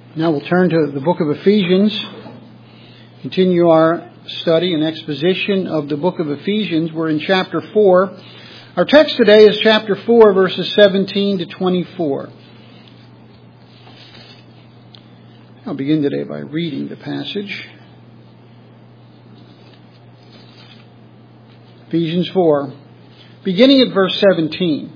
Now we'll turn to the book of Ephesians, continue our study and exposition of the book of Ephesians. We're in chapter 4. Our text today is chapter 4, verses 17 to 24. I'll begin today by reading the passage. Ephesians 4, beginning at verse 17.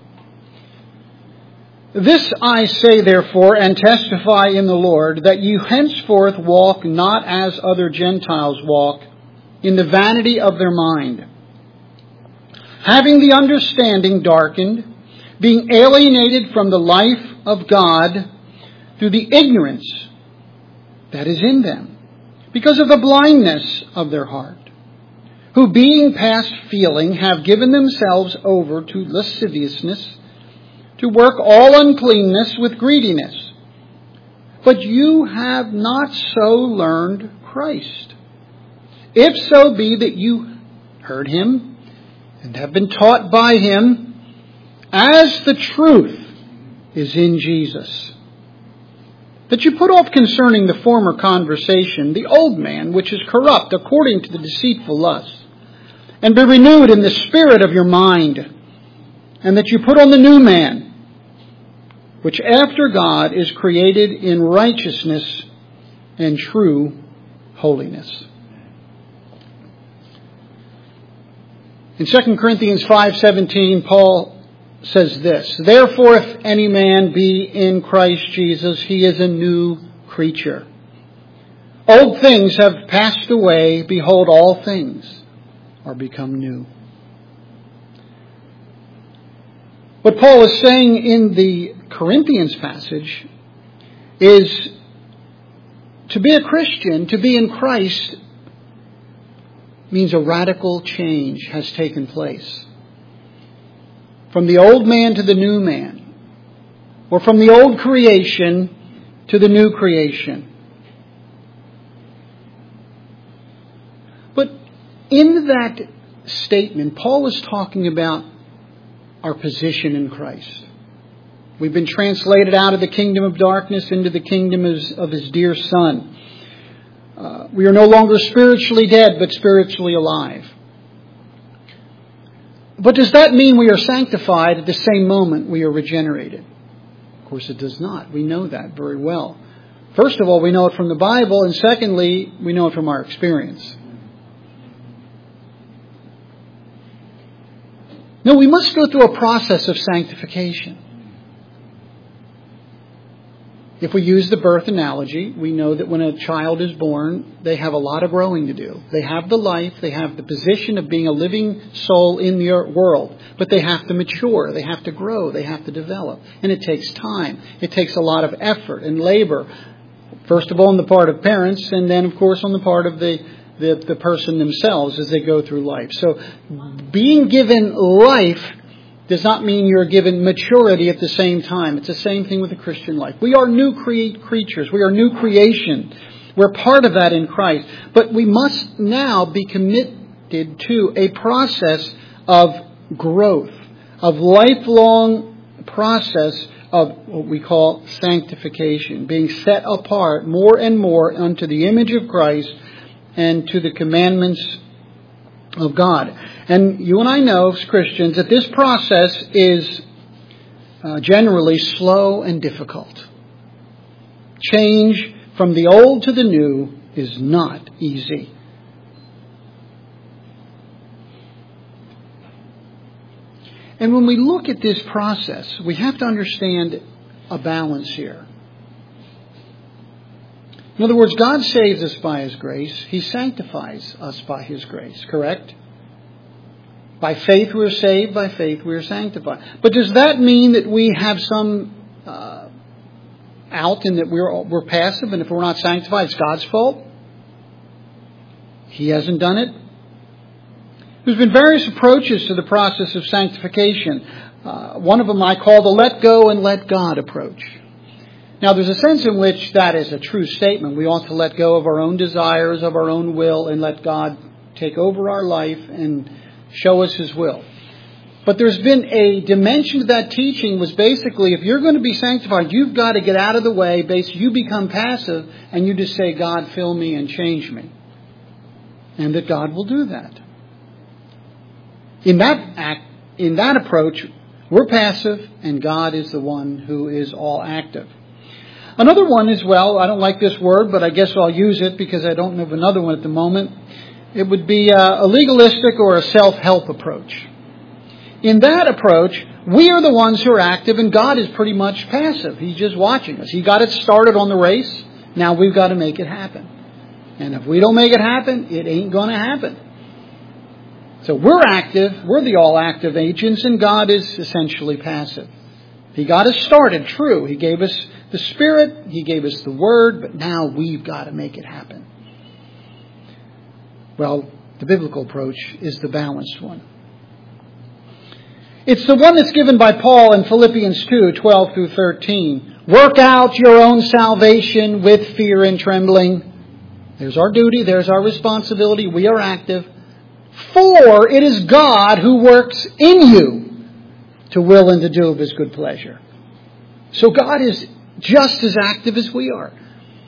This I say, therefore, and testify in the Lord, that you henceforth walk not as other Gentiles walk, in the vanity of their mind, having the understanding darkened, being alienated from the life of God through the ignorance that is in them, because of the blindness of their heart, who being past feeling have given themselves over to lasciviousness, to work all uncleanness with greediness. But you have not so learned Christ, if so be that you heard him and have been taught by him, as the truth is in Jesus. That you put off concerning the former conversation the old man, which is corrupt according to the deceitful lust, and be renewed in the spirit of your mind, and that you put on the new man, which after God is created in righteousness and true holiness. In 2 Corinthians 5:17, Paul says this, Therefore, if any man be in Christ Jesus, he is a new creature. Old things have passed away. Behold, all things are become new. What Paul is saying in the Corinthians passage is to be a Christian, to be in Christ, means a radical change has taken place. From the old man to the new man, or from the old creation to the new creation. But in that statement, Paul is talking about our position in Christ. We've been translated out of the kingdom of darkness into the kingdom of his dear Son. We are no longer spiritually dead, but spiritually alive. But does that mean we are sanctified at the same moment we are regenerated? Of course it does not. We know that very well. First of all, we know it from the Bible, and secondly, we know it from our experience. No, we must go through a process of sanctification. If we use the birth analogy, we know that when a child is born, they have a lot of growing to do. They have the life, they have the position of being a living soul in the world, but they have to mature, they have to grow, they have to develop. And it takes time. It takes a lot of effort and labor. First of all, on the part of parents, and then, of course, on the part of the person themselves as they go through life. So being given life does not mean you're given maturity at the same time. It's the same thing with the Christian life. We are new creatures. We are new creation. We're part of that in Christ. But we must now be committed to a process of growth, of lifelong process of what we call sanctification, being set apart more and more unto the image of Christ and to the commandments of God. And you and I know, as Christians, that this process is generally slow and difficult. Change from the old to the new is not easy. And when we look at this process, we have to understand a balance here. In other words, God saves us by His grace. He sanctifies us by His grace, correct? By faith we are saved, by faith we are sanctified. But does that mean that we have some out and that we're passive, and if we're not sanctified, it's God's fault? He hasn't done it? There's been various approaches to the process of sanctification. One of them I call the let go and let God approach. Now, there's a sense in which that is a true statement. We ought to let go of our own desires, of our own will, and let God take over our life and show us His will. But there's been a dimension to that teaching was basically, if you're going to be sanctified, you've got to get out of the way. Basically, you become passive and you just say, God, fill me and change me. And that God will do that. In that approach, we're passive and God is the one who is all active. Another one as well, I don't like this word, but I guess I'll use it because I don't know of another one at the moment. It would be a legalistic or a self-help approach. In that approach, we are the ones who are active and God is pretty much passive. He's just watching us. He got it started on the race. Now we've got to make it happen. And if we don't make it happen, it ain't going to happen. So we're active. We're the all-active agents and God is essentially passive. He got us started, true. He gave us the Spirit. He gave us the Word. But now we've got to make it happen. Well, the biblical approach is the balanced one. It's the one that's given by Paul in Philippians 2:12 through 13. Work out your own salvation with fear and trembling. There's our duty. There's our responsibility. We are active. For it is God who works in you to will and to do of His good pleasure. So God is just as active as we are.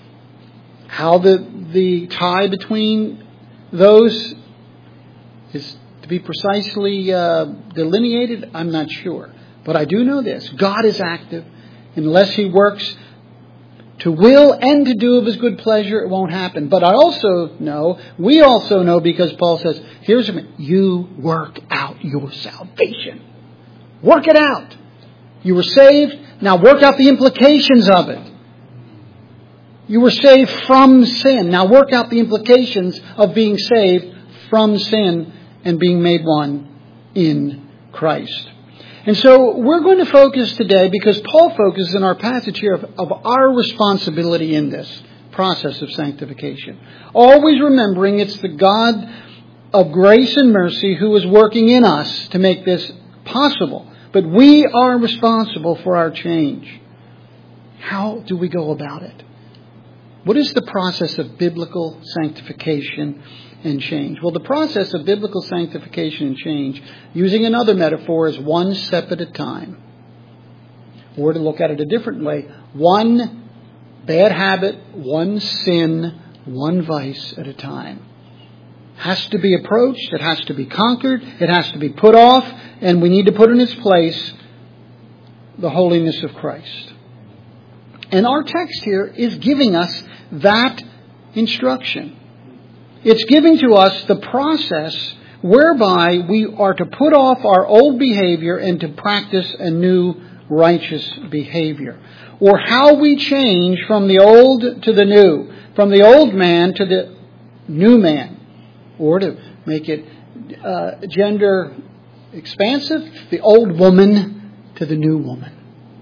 How the tie between those is to be precisely delineated, I'm not sure. But I do know this. God is active. Unless He works to will and to do of His good pleasure, it won't happen. But we also know, because Paul says, here's a minute, you work out your salvation. Work it out. You were saved, now work out the implications of it. You were saved from sin. Now work out the implications of being saved from sin and being made one in Christ. And so we're going to focus today, because Paul focuses in our passage here of our responsibility in this process of sanctification. Always remembering it's the God of grace and mercy who is working in us to make this possible. But we are responsible for our change. How do we go about it? What is the process of biblical sanctification and change? Well, the process of biblical sanctification and change, using another metaphor, is one step at a time. Or to look at it a different way, one bad habit, one sin, one vice at a time. Has to be approached, it has to be conquered, it has to be put off, and we need to put in its place the holiness of Christ. And our text here is giving us that instruction. It's giving to us the process whereby we are to put off our old behavior and to practice a new righteous behavior. Or how we change from the old to the new, from the old man to the new man. Or to make it gender expansive, the old woman to the new woman.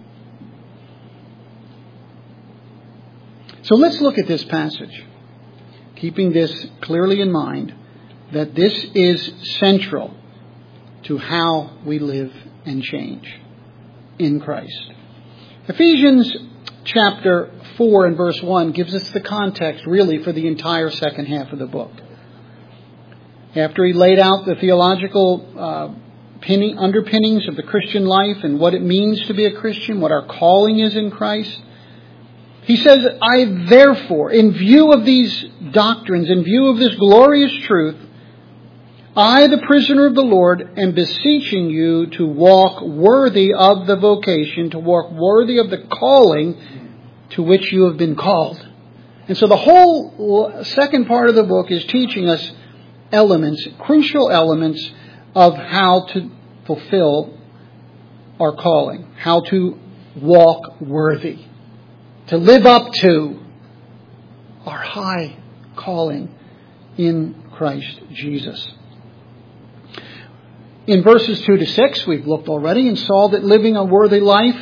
So let's look at this passage, keeping this clearly in mind, that this is central to how we live and change in Christ. Ephesians chapter 4 and verse 1 gives us the context really for the entire second half of the book. After he laid out the theological underpinnings of the Christian life and what it means to be a Christian, what our calling is in Christ, he says, I therefore, in view of these doctrines, in view of this glorious truth, I, the prisoner of the Lord, am beseeching you to walk worthy of the vocation, to walk worthy of the calling to which you have been called. And so the whole second part of the book is teaching us elements, crucial elements of how to fulfill our calling, how to walk worthy, to live up to our high calling in Christ Jesus. In verses 2 to 6, we've looked already and saw that living a worthy life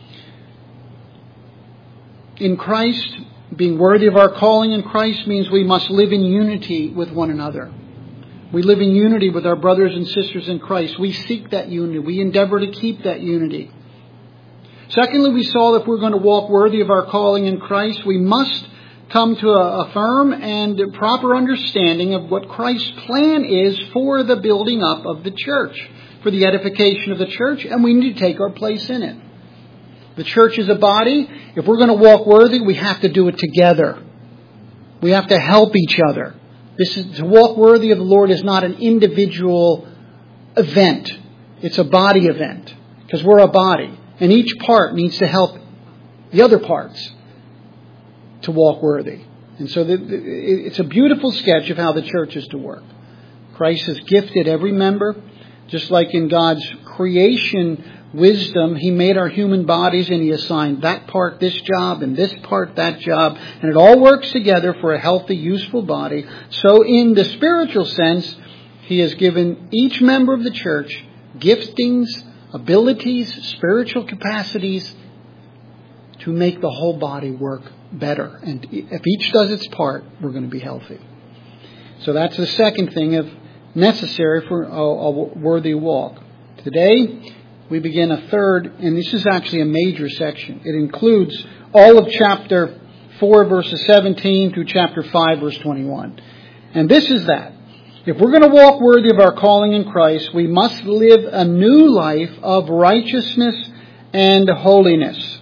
in Christ, being worthy of our calling in Christ, means we must live in unity with one another. We live in unity with our brothers and sisters in Christ. We seek that unity. We endeavor to keep that unity. Secondly, we saw that if we're going to walk worthy of our calling in Christ, we must come to a firm and proper understanding of what Christ's plan is for the building up of the church. for the edification of the church, and we need to take our place in it. The church is a body. If we're going to walk worthy, we have to do it together. We have to help each other. To walk worthy of the Lord is not an individual event. It's a body event, because we're a body. And each part needs to help the other parts to walk worthy. And so it's a beautiful sketch of how the church is to work. Christ has gifted every member, just like in God's creation wisdom, He made our human bodies and He assigned that part this job and this part that job. And it all works together for a healthy, useful body. So in the spiritual sense, He has given each member of the church giftings, abilities, spiritual capacities to make the whole body work better. And if each does its part, we're going to be healthy. So that's the second thing of necessary for a worthy walk. Today, we begin a third, and this is actually a major section. It includes all of chapter 4, verses 17 through chapter 5, verse 21. And this is that. If we're going to walk worthy of our calling in Christ, we must live a new life of righteousness and holiness.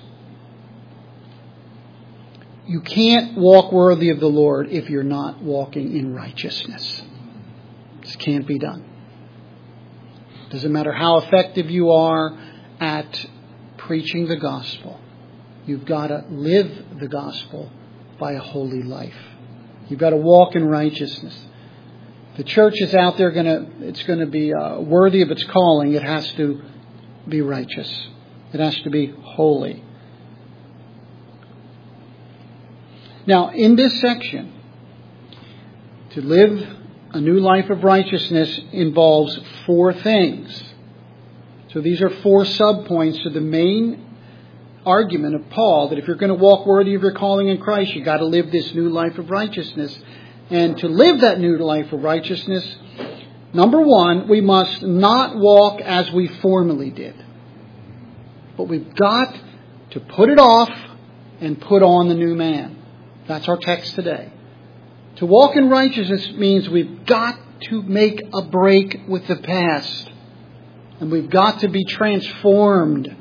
You can't walk worthy of the Lord if you're not walking in righteousness. This can't be done. Doesn't matter how effective you are at preaching the gospel. You've got to live the gospel by a holy life. You've got to walk in righteousness. The church is out there it's going to be worthy of its calling. It has to be righteous. It has to be holy. Now, in this section, to live a new life of righteousness involves 4 things. So these are 4 subpoints to the main argument of Paul, that if you're going to walk worthy of your calling in Christ, you've got to live this new life of righteousness. And to live that new life of righteousness, number 1, we must not walk as we formerly did. But we've got to put it off and put on the new man. That's our text today. To walk in righteousness means we've got to make a break with the past. And we've got to be transformed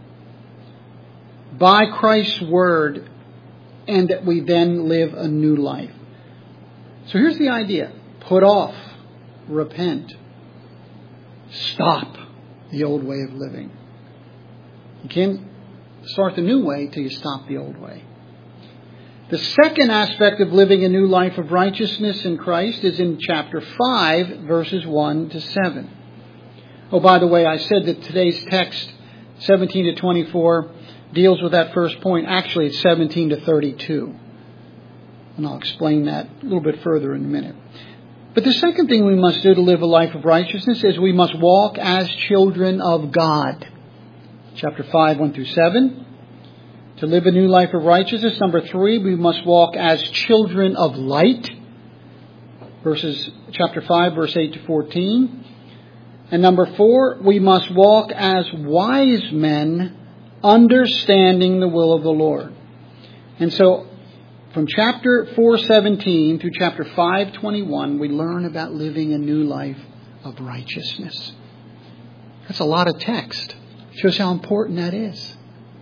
by Christ's word, and that we then live a new life. So here's the idea. Put off, repent, stop the old way of living. You can't start the new way till you stop the old way. The second aspect of living a new life of righteousness in Christ is in chapter 5, verses 1 to 7. Oh, by the way, I said that today's text, 17 to 24, deals with that first point. Actually, it's 17 to 32. And I'll explain that a little bit further in a minute. But the second thing we must do to live a life of righteousness is we must walk as children of God. Chapter 5, 1 through 7. To live a new life of righteousness. Number 3, we must walk as children of light. Chapter 5, verse 8 to 14. And number 4, we must walk as wise men, understanding the will of the Lord. And so, from chapter 4:17 through chapter 5:21, we learn about living a new life of righteousness. That's a lot of text. It shows how important that is.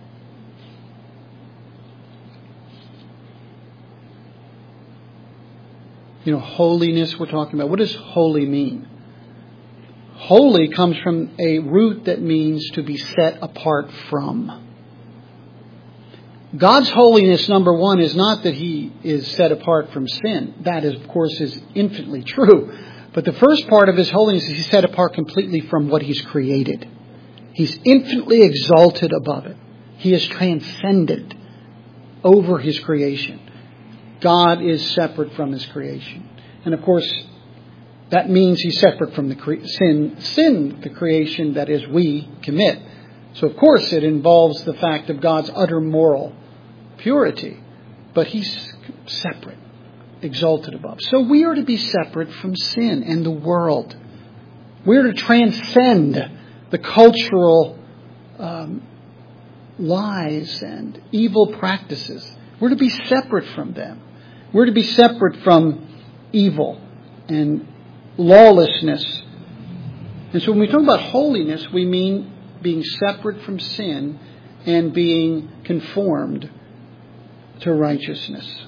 Holiness we're talking about. What does holy mean? Holy comes from a root that means to be set apart from. God's holiness, number 1, is not that He is set apart from sin. That, of course, is infinitely true. But the first part of His holiness is He's set apart completely from what He's created. He's infinitely exalted above it. He is transcendent over His creation. God is separate from His creation. And of course, that means He's separate from the sin, the creation that is we commit. So of course it involves the fact of God's utter moral purity. But He's separate, exalted above. So we are to be separate from sin and the world. We are to transcend the cultural lies and evil practices. We're to be separate from them. We're to be separate from evil and lawlessness And so when we talk about holiness, we mean being separate from sin and being conformed to righteousness.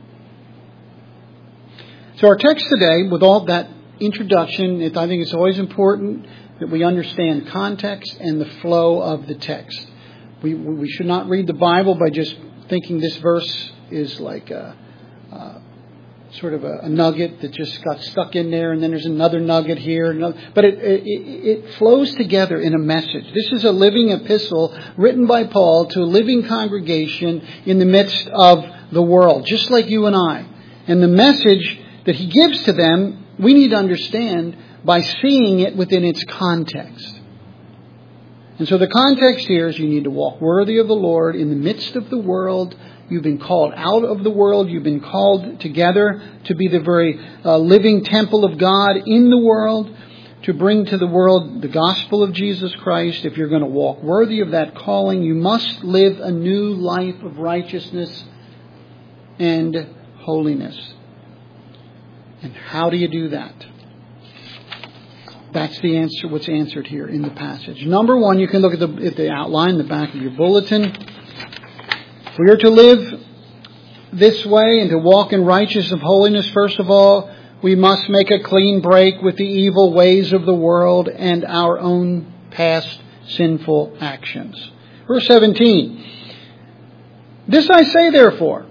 So our text today, with all that introduction, I think it's always important that we understand context and the flow of the text. We should not read the Bible by just thinking this verse is like a sort of a nugget that just got stuck in there, and then there's another nugget here. But it flows together in a message. This is a living epistle written by Paul to a living congregation in the midst of the world, just like you and I. And the message that he gives to them, we need to understand by seeing it within its context. And so the context here is you need to walk worthy of the Lord in the midst of the world. You've been called out of the world. You've been called together to be the very living temple of God in the world, to bring to the world the gospel of Jesus Christ. If you're going to walk worthy of that calling, you must live a new life of righteousness and holiness. And how do you do that? That's the answer, what's answered here in the passage. Number one, you can look at the outline in the back of your bulletin. If we are to live this way and to walk in righteousness of holiness, first of all, we must make a clean break with the evil ways of the world and our own past sinful actions. Verse 17. This I say, therefore,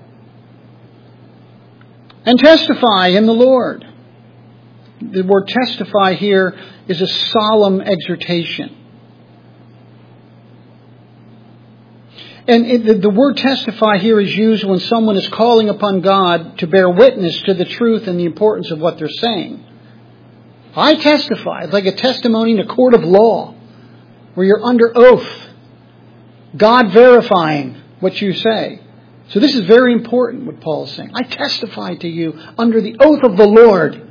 and testify in the Lord. The word testify here is a solemn exhortation. And the word testify here is used when someone is calling upon God to bear witness to the truth and the importance of what they're saying. I testify. It's like a testimony in a court of law where you're under oath. God verifying what you say. So this is very important what Paul is saying. I testify to you under the oath of the Lord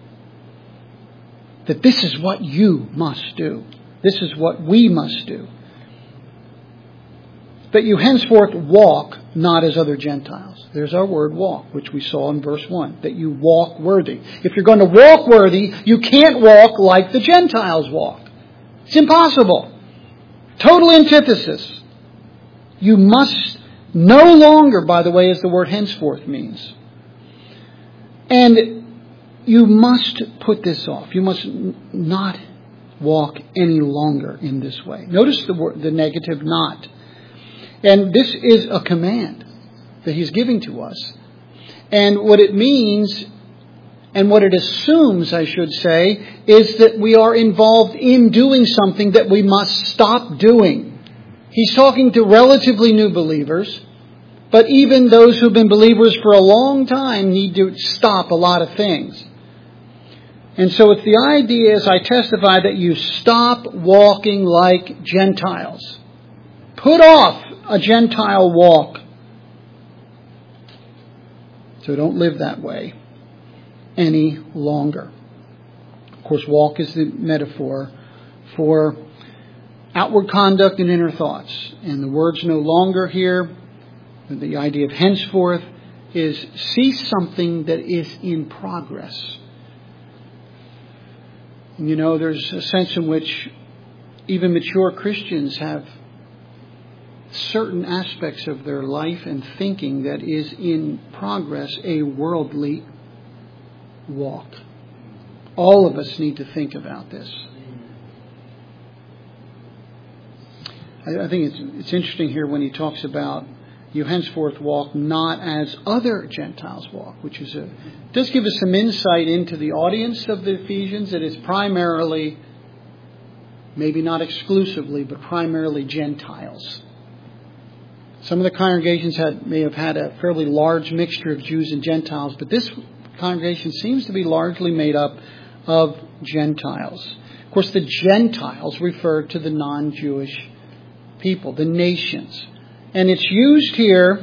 that this is what you must do. This is what we must do. That you henceforth walk not as other Gentiles. There's our word walk, which we saw in verse 1. That you walk worthy. If you're going to walk worthy, you can't walk like the Gentiles walk. It's impossible. Total antithesis. You must no longer, by the way, as the word henceforth means. And you must put this off. You must not walk any longer in this way. Notice the negative not. And this is a command that he's giving to us. And what it means, and what it assumes, I should say, is that we are involved in doing something that we must stop doing. He's talking to relatively new believers, but even those who've been believers for a long time need to stop a lot of things. And so it's the idea, as I testify, that you stop walking like Gentiles. Put off a Gentile walk. So don't live that way any longer. Of course, walk is the metaphor for outward conduct and inner thoughts. And the words no longer here, the idea of henceforth, is cease something that is in progress. And you know, there's a sense in which even mature Christians have certain aspects of their life and thinking that is in progress a worldly walk. All of us need to think about this. I think it's interesting here when he talks about you henceforth walk not as other Gentiles walk, which is does give us some insight into the audience of the Ephesians. That it's primarily, maybe not exclusively, but primarily Gentiles. Some of the congregations may have had a fairly large mixture of Jews and Gentiles, but this congregation seems to be largely made up of Gentiles. Of course, the Gentiles refer to the non-Jewish people, the nations. And it's used here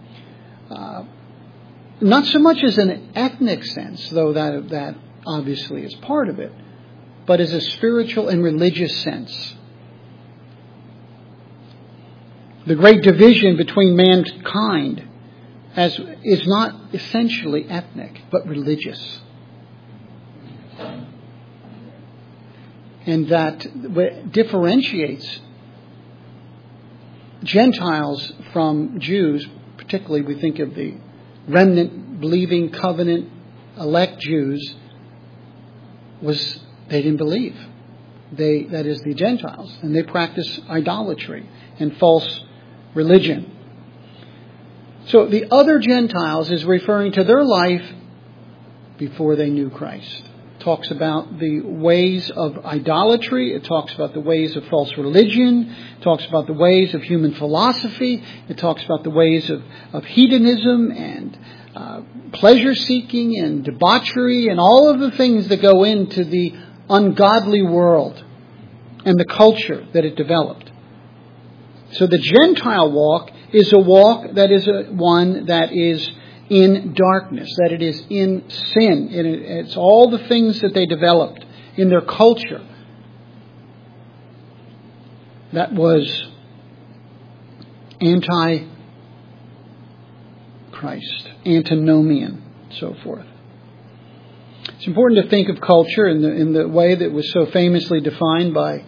not so much as an ethnic sense, though that obviously is part of it, but as a spiritual and religious sense. The great division between mankind is not essentially ethnic, but religious. And that differentiates Gentiles from Jews. Particularly, we think of the remnant, believing, covenant, elect Jews, was they didn't believe. That is the Gentiles. And they practice idolatry and false religion. So the other Gentiles is referring to their life before they knew Christ. It talks about the ways of idolatry. It talks about the ways of false religion. It talks about the ways of human philosophy. It talks about the ways of hedonism and pleasure-seeking and debauchery and all of the things that go into the ungodly world and the culture that it developed. So the Gentile walk is a walk that is one that is in darkness, that it is in sin. It's all the things that they developed in their culture that was anti-Christ, antinomian, so forth. It's important to think of culture in the way that was so famously defined by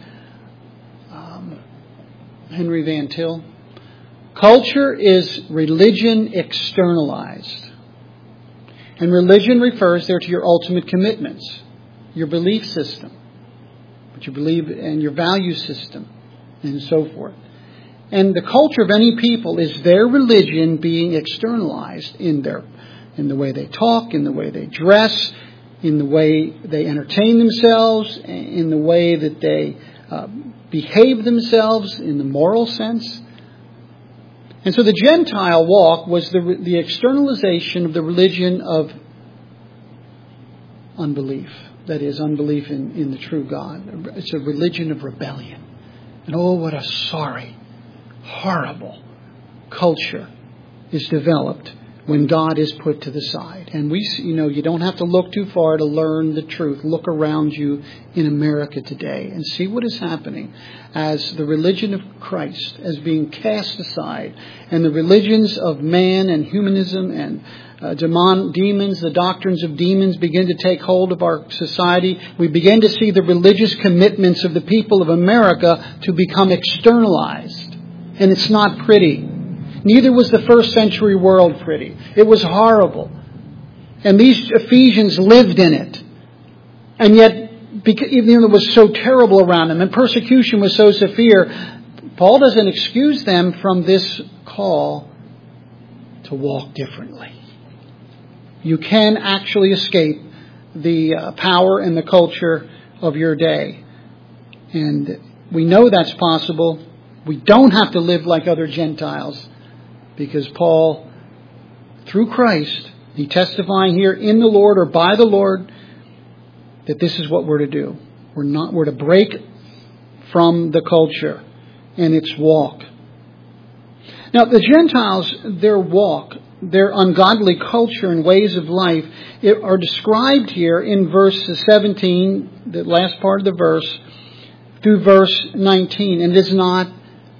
Henry Van Til. Culture is religion externalized. And religion refers there to your ultimate commitments, your belief system, what you believe, and your value system, and so forth. And the culture of any people is their religion being externalized in the way they talk, in the way they dress, in the way they entertain themselves, in the way that they behave themselves in the moral sense. And so the Gentile walk was the externalization of the religion of unbelief. That is, unbelief in the true God. It's a religion of rebellion. And oh, what a sorry, horrible culture is developed when God is put to the side. And you don't have to look too far to learn the truth. Look around you in America today and see what is happening as the religion of Christ is being cast aside, and the religions of man and humanism and demons, the doctrines of demons begin to take hold of our society. We begin to see the religious commitments of the people of America to become externalized. And it's not pretty. Neither was the first century world pretty. It was horrible. And these Ephesians lived in it. And yet, even though it was so terrible around them and persecution was so severe, Paul doesn't excuse them from this call to walk differently. You can actually escape the power and the culture of your day. And we know that's possible. We don't have to live like other Gentiles, because Paul, through Christ, he testifying here in the Lord or by the Lord, that this is what we're to do. We're to break from the culture and its walk. Now, the Gentiles, their walk, their ungodly culture and ways of life are described here in verse 17, the last part of the verse, through verse 19. And it is not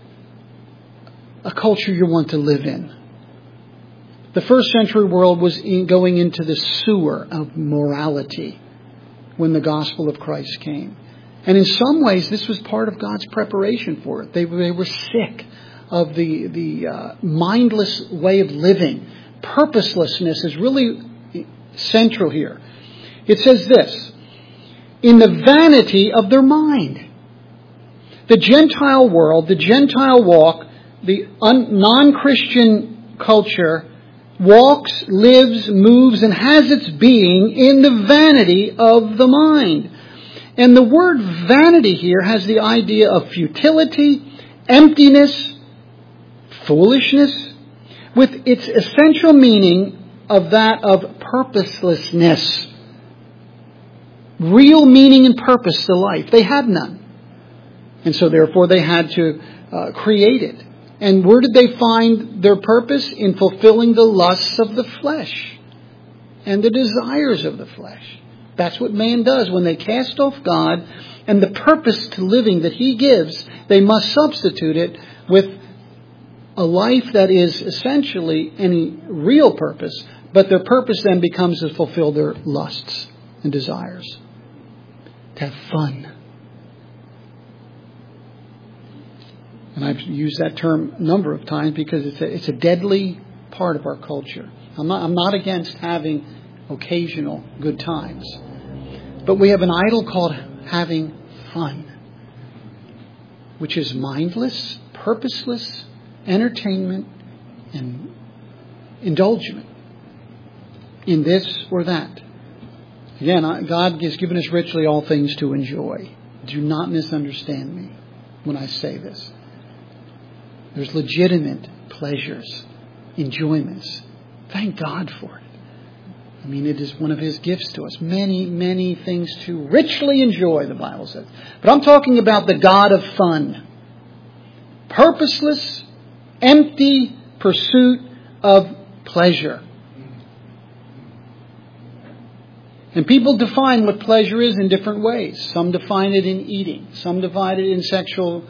a culture you want to live in. The first century world was going into the sewer of morality when the gospel of Christ came. And in some ways, this was part of God's preparation for it. They were sick of the mindless way of living. Purposelessness is really central here. It says this, in the vanity of their mind. The Gentile world, the Gentile walk, the non-Christian culture walks, lives, moves, and has its being in the vanity of the mind. And the word vanity here has the idea of futility, emptiness, foolishness, with its essential meaning of that of purposelessness. Real meaning and purpose to life. They had none. And so therefore they had to create it. And where did they find their purpose? In fulfilling the lusts of the flesh and the desires of the flesh. That's what man does. When they cast off God and the purpose to living that He gives, they must substitute it with a life that is essentially any real purpose, but their purpose then becomes to fulfill their lusts and desires. To have fun. And I've used that term a number of times because it's a deadly part of our culture. I'm not against having occasional good times. But we have an idol called having fun, which is mindless, purposeless entertainment and indulgement in this or that. Again, God has given us richly all things to enjoy. Do not misunderstand me when I say this. There's legitimate pleasures, enjoyments. Thank God for it. I mean, it is one of His gifts to us. Many, many things to richly enjoy, the Bible says. But I'm talking about the God of fun. Purposeless, empty pursuit of pleasure. And people define what pleasure is in different ways. Some define it in eating. Some define it in sexual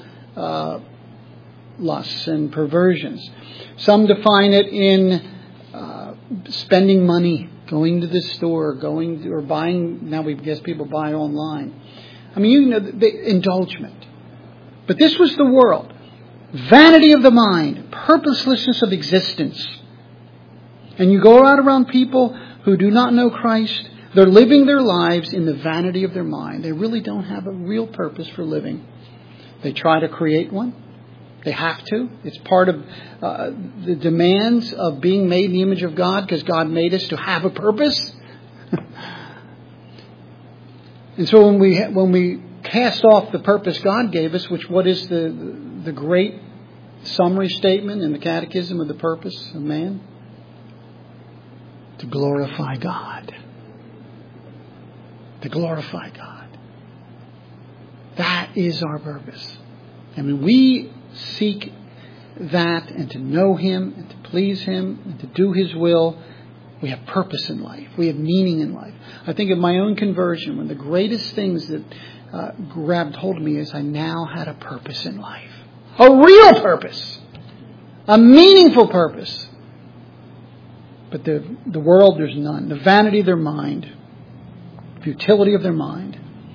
lusts and perversions. Some define it in spending money, going to the store, or buying. Now we guess people buy online. I mean, the indulgement. But this was the world. Vanity of the mind, purposelessness of existence. And you go out around people who do not know Christ. They're living their lives in the vanity of their mind. They really don't have a real purpose for living. They try to create one. They have to. It's part of the demands of being made in the image of God, because God made us to have a purpose. And so when we cast off the purpose God gave us, what is the great summary statement in the Catechism of the purpose of man? To glorify God. To glorify God. That is our purpose. And when we seek that and to know Him and to please Him and to do His will, we have purpose in life. We have meaning in life. I think of my own conversion. One of the greatest things that grabbed hold of me is I now had a purpose in life. A real purpose. A meaningful purpose. But the world, there's none. The vanity of their mind. Futility of their mind.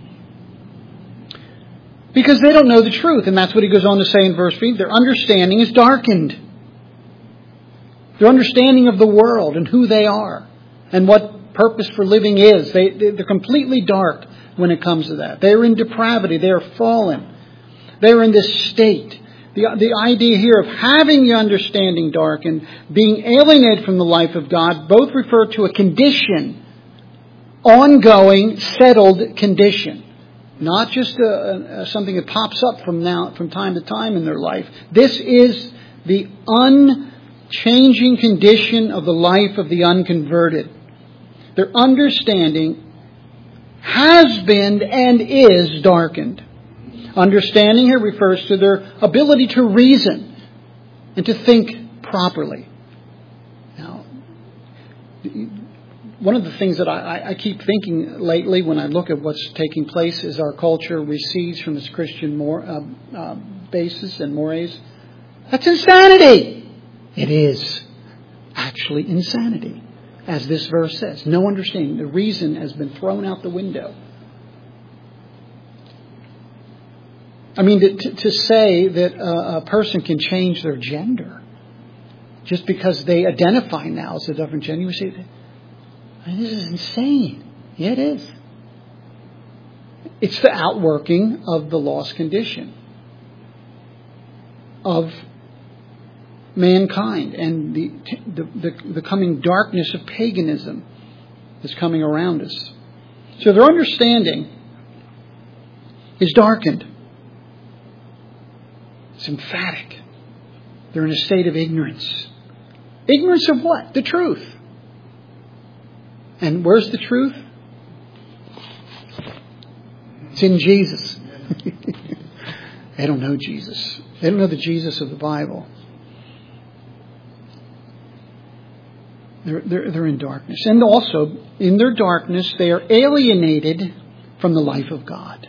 Because they don't know the truth. And that's what he goes on to say in verse 3. Their understanding is darkened. Their understanding of the world and who they are and what purpose for living is. They're completely dark when it comes to that. They're in depravity. They are fallen. They're in this state. The idea here of having the understanding darkened, being alienated from the life of God, both refer to a condition, ongoing, settled condition. Not just something that pops up from time to time in their life. This is the unchanging condition of the life of the unconverted. Their understanding has been and is darkened. Understanding here refers to their ability to reason and to think properly. Now, one of the things that I keep thinking lately when I look at what's taking place as our culture recedes from its Christian basis and mores. That's insanity. It is actually insanity, as this verse says. No understanding. The reason has been thrown out the window. I mean, to say that a person can change their gender just because they identify now as a different gender, you say, this is insane. Yeah, it is. It's the outworking of the lost condition of mankind and the coming darkness of paganism is coming around us. So their understanding is darkened. It's emphatic. They're in a state of ignorance. Ignorance of what? The truth. And where's the truth? It's in Jesus. They don't know Jesus. They don't know the Jesus of the Bible. They're in darkness. And also, in their darkness, they are alienated from the life of God.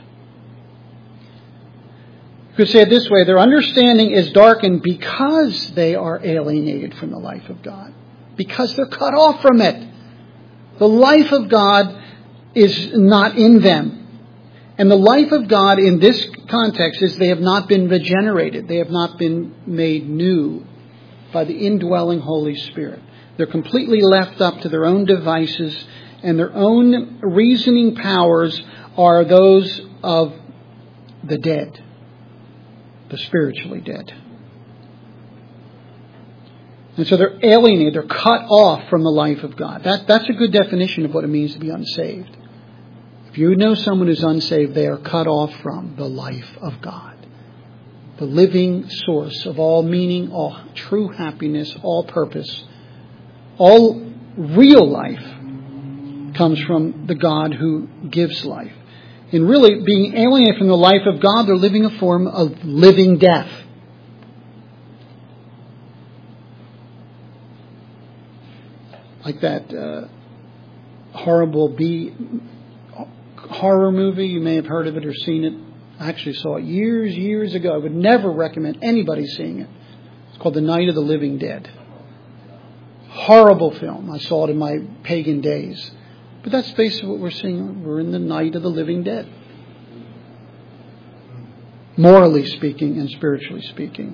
You could say it this way, their understanding is darkened because they are alienated from the life of God. Because they're cut off from it. The life of God is not in them. And the life of God in this context is they have not been regenerated. They have not been made new by the indwelling Holy Spirit. They're completely left up to their own devices, and their own reasoning powers are those of the dead, the spiritually dead. And so they're alienated, they're cut off from the life of God. That's a good definition of what it means to be unsaved. If you know someone who's unsaved, they are cut off from the life of God. The living source of all meaning, all true happiness, all purpose, all real life comes from the God who gives life. And really, being alienated from the life of God, they're living a form of living death. Like that horrible horror movie. You may have heard of it or seen it. I actually saw it years ago. I would never recommend anybody seeing it. It's called The Night of the Living Dead. Horrible film. I saw it in my pagan days. But that's basically what we're seeing. We're in the night of the living dead. Morally speaking and spiritually speaking.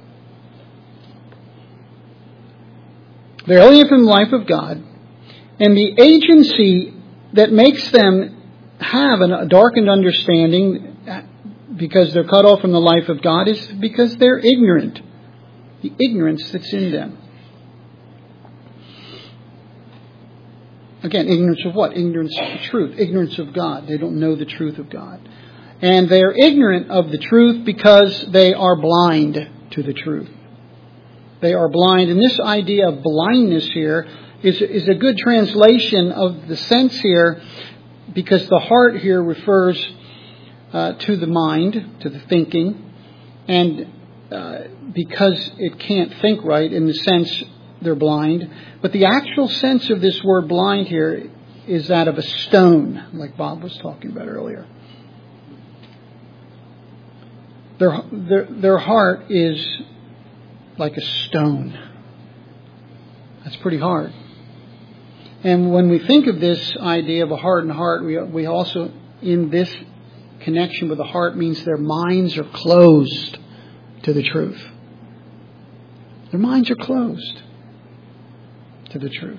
They're alienated from the life of God. And the agency that makes them have a darkened understanding because they're cut off from the life of God is because they're ignorant. The ignorance that's in them. Again, ignorance of what? Ignorance of the truth. Ignorance of God. They don't know the truth of God. And they are ignorant of the truth because they are blind to the truth. They are blind. And this idea of blindness here is a good translation of the sense here, because the heart here refers to the mind, to the thinking. And because it can't think right, in the sense they're blind. But the actual sense of this word blind here is that of a stone, like Bob was talking about earlier. Their heart is like a stone. That's pretty hard. And when we think of this idea of a hardened heart, we also, in this connection with the heart, means their minds are closed to the truth. Their minds are closed to the truth.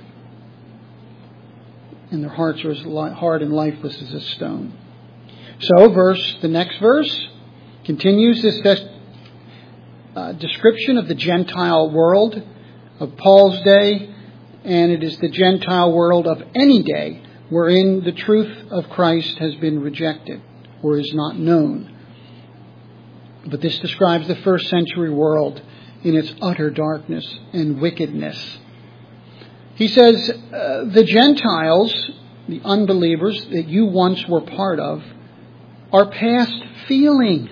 And their hearts are as hard and lifeless as a stone. So the next verse continues this description of the Gentile world of Paul's day, and it is the Gentile world of any day wherein the truth of Christ has been rejected or is not known. But this describes the first century world in its utter darkness and wickedness. He says, the Gentiles, the unbelievers that you once were part of, are past feeling.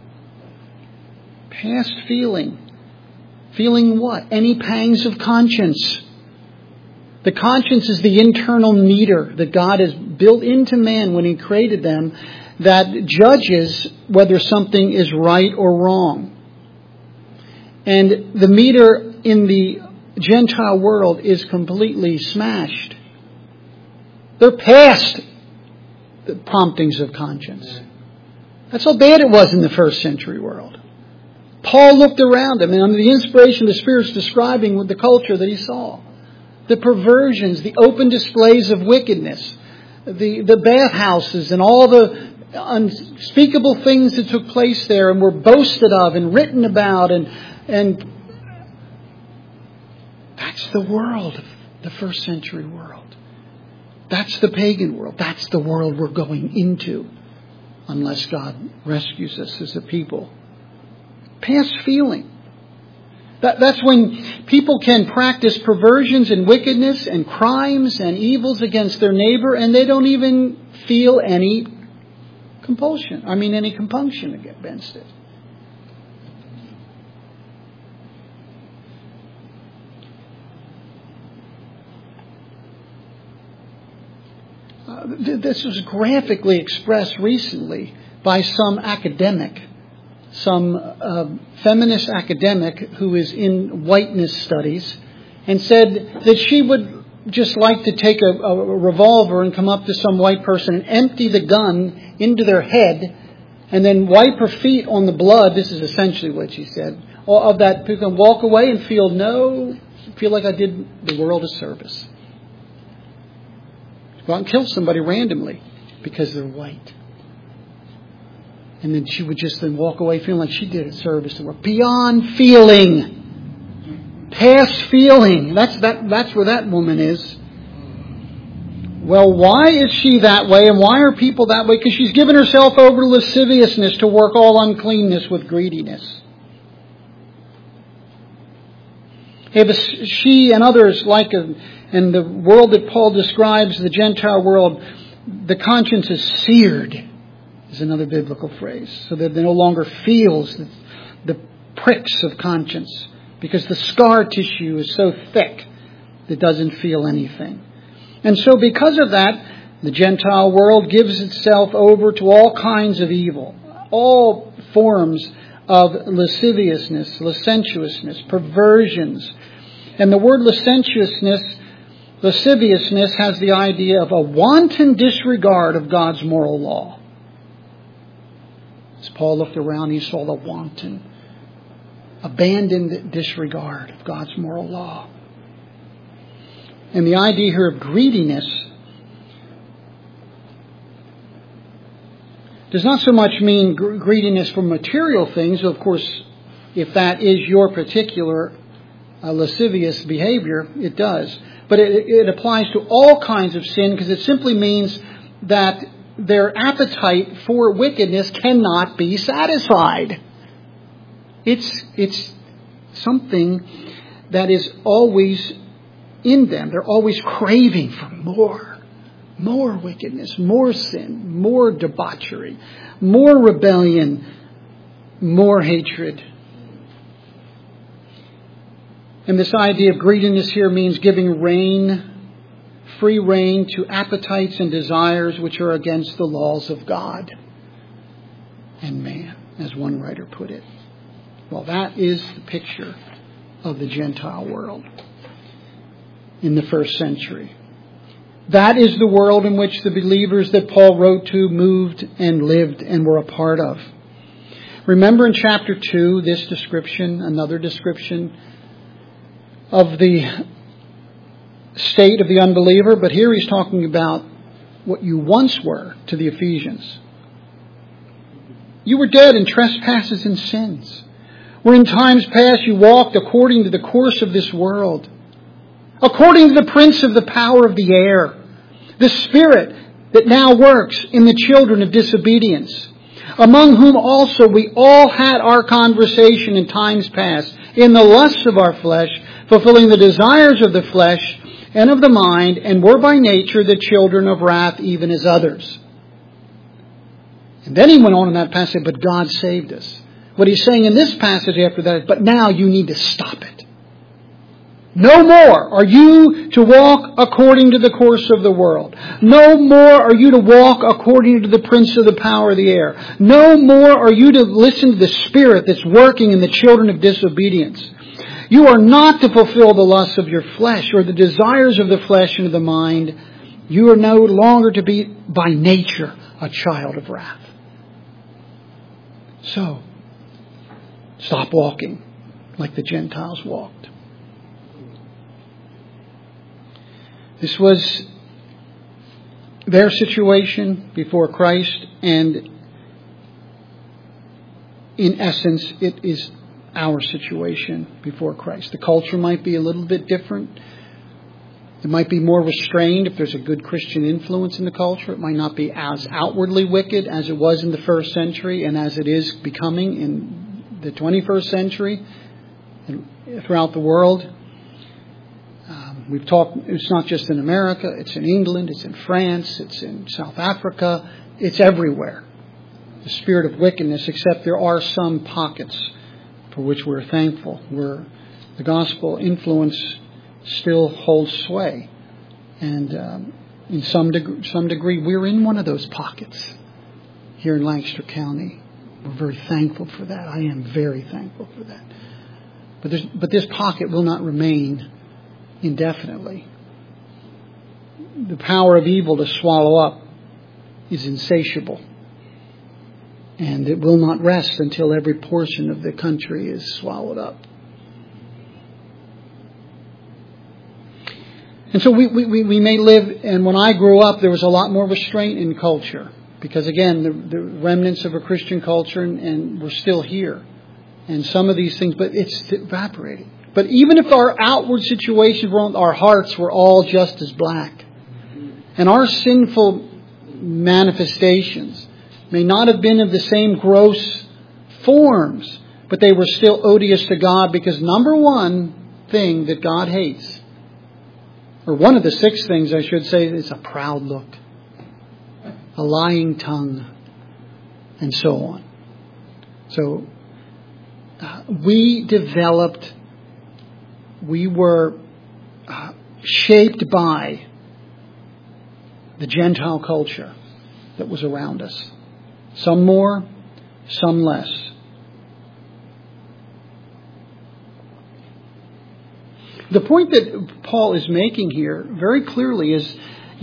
Past feeling. Feeling what? Any pangs of conscience. The conscience is the internal meter that God has built into man when He created them, that judges whether something is right or wrong. And the meter in the Gentile world is completely smashed. They're past the promptings of conscience. That's how bad it was in the first century world. Paul looked around him, and under the inspiration of the Spirit's describing the culture that he saw. The perversions, the open displays of wickedness, the bathhouses, and all the unspeakable things that took place there and were boasted of and written about, and that's the world of the first century world. That's the pagan world. That's the world we're going into unless God rescues us as a people. Past feeling. That's when people can practice perversions and wickedness and crimes and evils against their neighbor, and they don't even feel any compulsion. Any compunction against it. This was graphically expressed recently by some academic, some feminist academic who is in whiteness studies, and said that she would just like to take a revolver and come up to some white person and empty the gun into their head and then wipe her feet on the blood. This is essentially what she said. Of that, people can walk away and feel like I did the world a service. Go out and kill somebody randomly because they're white. And then she would just then walk away feeling like she did a service to work. Beyond feeling. Past feeling. That's where that woman is. Well, why is she that way and why are people that way? Because she's given herself over to lasciviousness, to work all uncleanness with greediness. She and others like in the world that Paul describes, the Gentile world, the conscience is seared, is another biblical phrase, so that they no longer feels the pricks of conscience, because the scar tissue is so thick that it doesn't feel anything. And so because of that, the Gentile world gives itself over to all kinds of evil, all forms of lasciviousness, licentiousness, perversions. And the word lasciviousness has the idea of a wanton disregard of God's moral law. As Paul looked around, he saw the wanton, abandoned disregard of God's moral law. And the idea here of greediness does not so much mean greediness for material things. Of course, if that is your particular lascivious behavior, it does. But it applies to all kinds of sin, because it simply means that their appetite for wickedness cannot be satisfied. It's something that is always in them. They're always craving for more. More wickedness, more sin, more debauchery, more rebellion, more hatred. And this idea of greediness here means giving free rein to appetites and desires which are against the laws of God and man, as one writer put it. Well, that is the picture of the Gentile world in the first century. That is the world in which the believers that Paul wrote to moved and lived and were a part of. Remember in chapter 2, this description, another description of the state of the unbeliever, but here he's talking about what you once were to the Ephesians. You were dead in trespasses and sins, where in times past you walked according to the course of this world, according to the prince of the power of the air, the spirit that now works in the children of disobedience, among whom also we all had our conversation in times past, in the lusts of our flesh, fulfilling the desires of the flesh and of the mind, and were by nature the children of wrath, even as others. And then he went on in that passage, but God saved us. What he's saying in this passage after that is, but now you need to stop it. No more are you to walk according to the course of the world. No more are you to walk according to the prince of the power of the air. No more are you to listen to the spirit that's working in the children of disobedience. You are not to fulfill the lusts of your flesh or the desires of the flesh and of the mind. You are no longer to be by nature a child of wrath. So, stop walking like the Gentiles walked. This was their situation before Christ, and in essence, it is our situation before Christ. The culture might be a little bit different. It might be more restrained if there's a good Christian influence in the culture. It might not be as outwardly wicked as it was in the first century and as it is becoming in the 21st century and throughout the world. We've talked, it's not just in America, it's in England, it's in France, it's in South Africa, it's everywhere. The spirit of wickedness, except there are some pockets for which we're thankful, where the gospel influence still holds sway. And in some degree, we're in one of those pockets here in Lancaster County. We're very thankful for that. I am very thankful for that. But this pocket will not remain indefinitely. The power of evil to swallow up is insatiable. And it will not rest until every portion of the country is swallowed up. And so we may live, and when I grew up, there was a lot more restraint in culture. Because again, the remnants of a Christian culture, and we're still here. And some of these things, but it's evaporating. But even if our outward situations were, our hearts were all just as black. And our sinful manifestations may not have been of the same gross forms, but they were still odious to God, because number one thing that God hates, or one of the 6 things I should say, is a proud look, a lying tongue, and so on. So we were shaped by the Gentile culture that was around us. Some more, some less. The point that Paul is making here very clearly is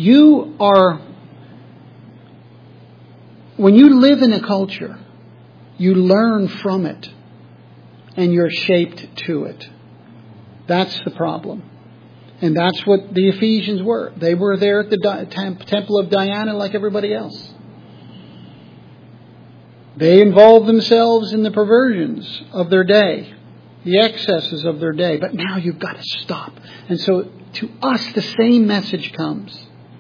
when you live in a culture, you learn from it and you're shaped to it. That's the problem. And that's what the Ephesians were. They were there at the temple of Diana like everybody else. They involved themselves in the perversions of their day, the excesses of their day. But now you've got to stop. And so to us, the same message comes.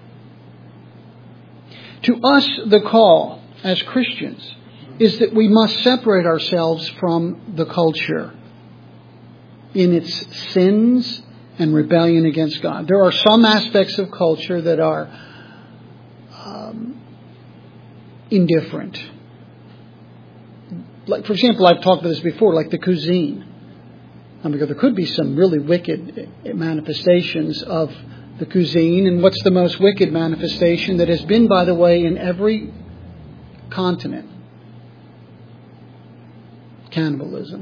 To us, the call as Christians is that we must separate ourselves from the culture in its sins and rebellion against God. There are some aspects of culture that are indifferent. Like, for example, I've talked about this before, like the cuisine. Because there could be some really wicked manifestations of the cuisine. And what's the most wicked manifestation that has been, by the way, in every continent? Cannibalism.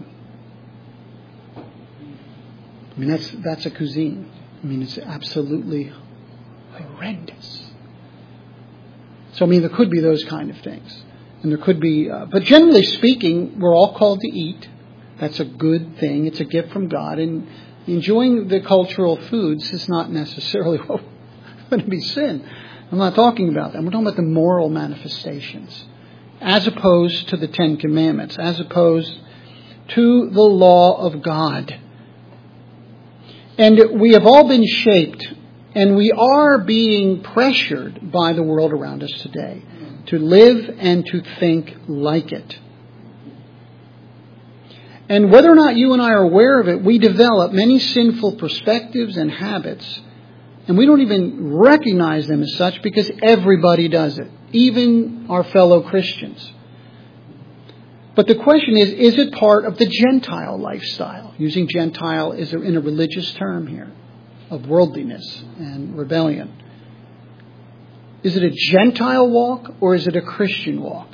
I mean, that's a cuisine. I mean, it's absolutely horrendous. So, I mean, there could be those kind of things. And there could be, but generally speaking, we're all called to eat. That's a good thing. It's a gift from God. And enjoying the cultural foods is not necessarily going to be sin. I'm not talking about that. We're talking about the moral manifestations, as opposed to the 10 Commandments, as opposed to the law of God. And we have all been shaped, and we are being pressured by the world around us today to live and to think like it. And whether or not you and I are aware of it, we develop many sinful perspectives and habits, and we don't even recognize them as such because everybody does it, even our fellow Christians. But the question is it part of the Gentile lifestyle? Using Gentile is in a religious term here of worldliness and rebellion. Is it a Gentile walk or is it a Christian walk?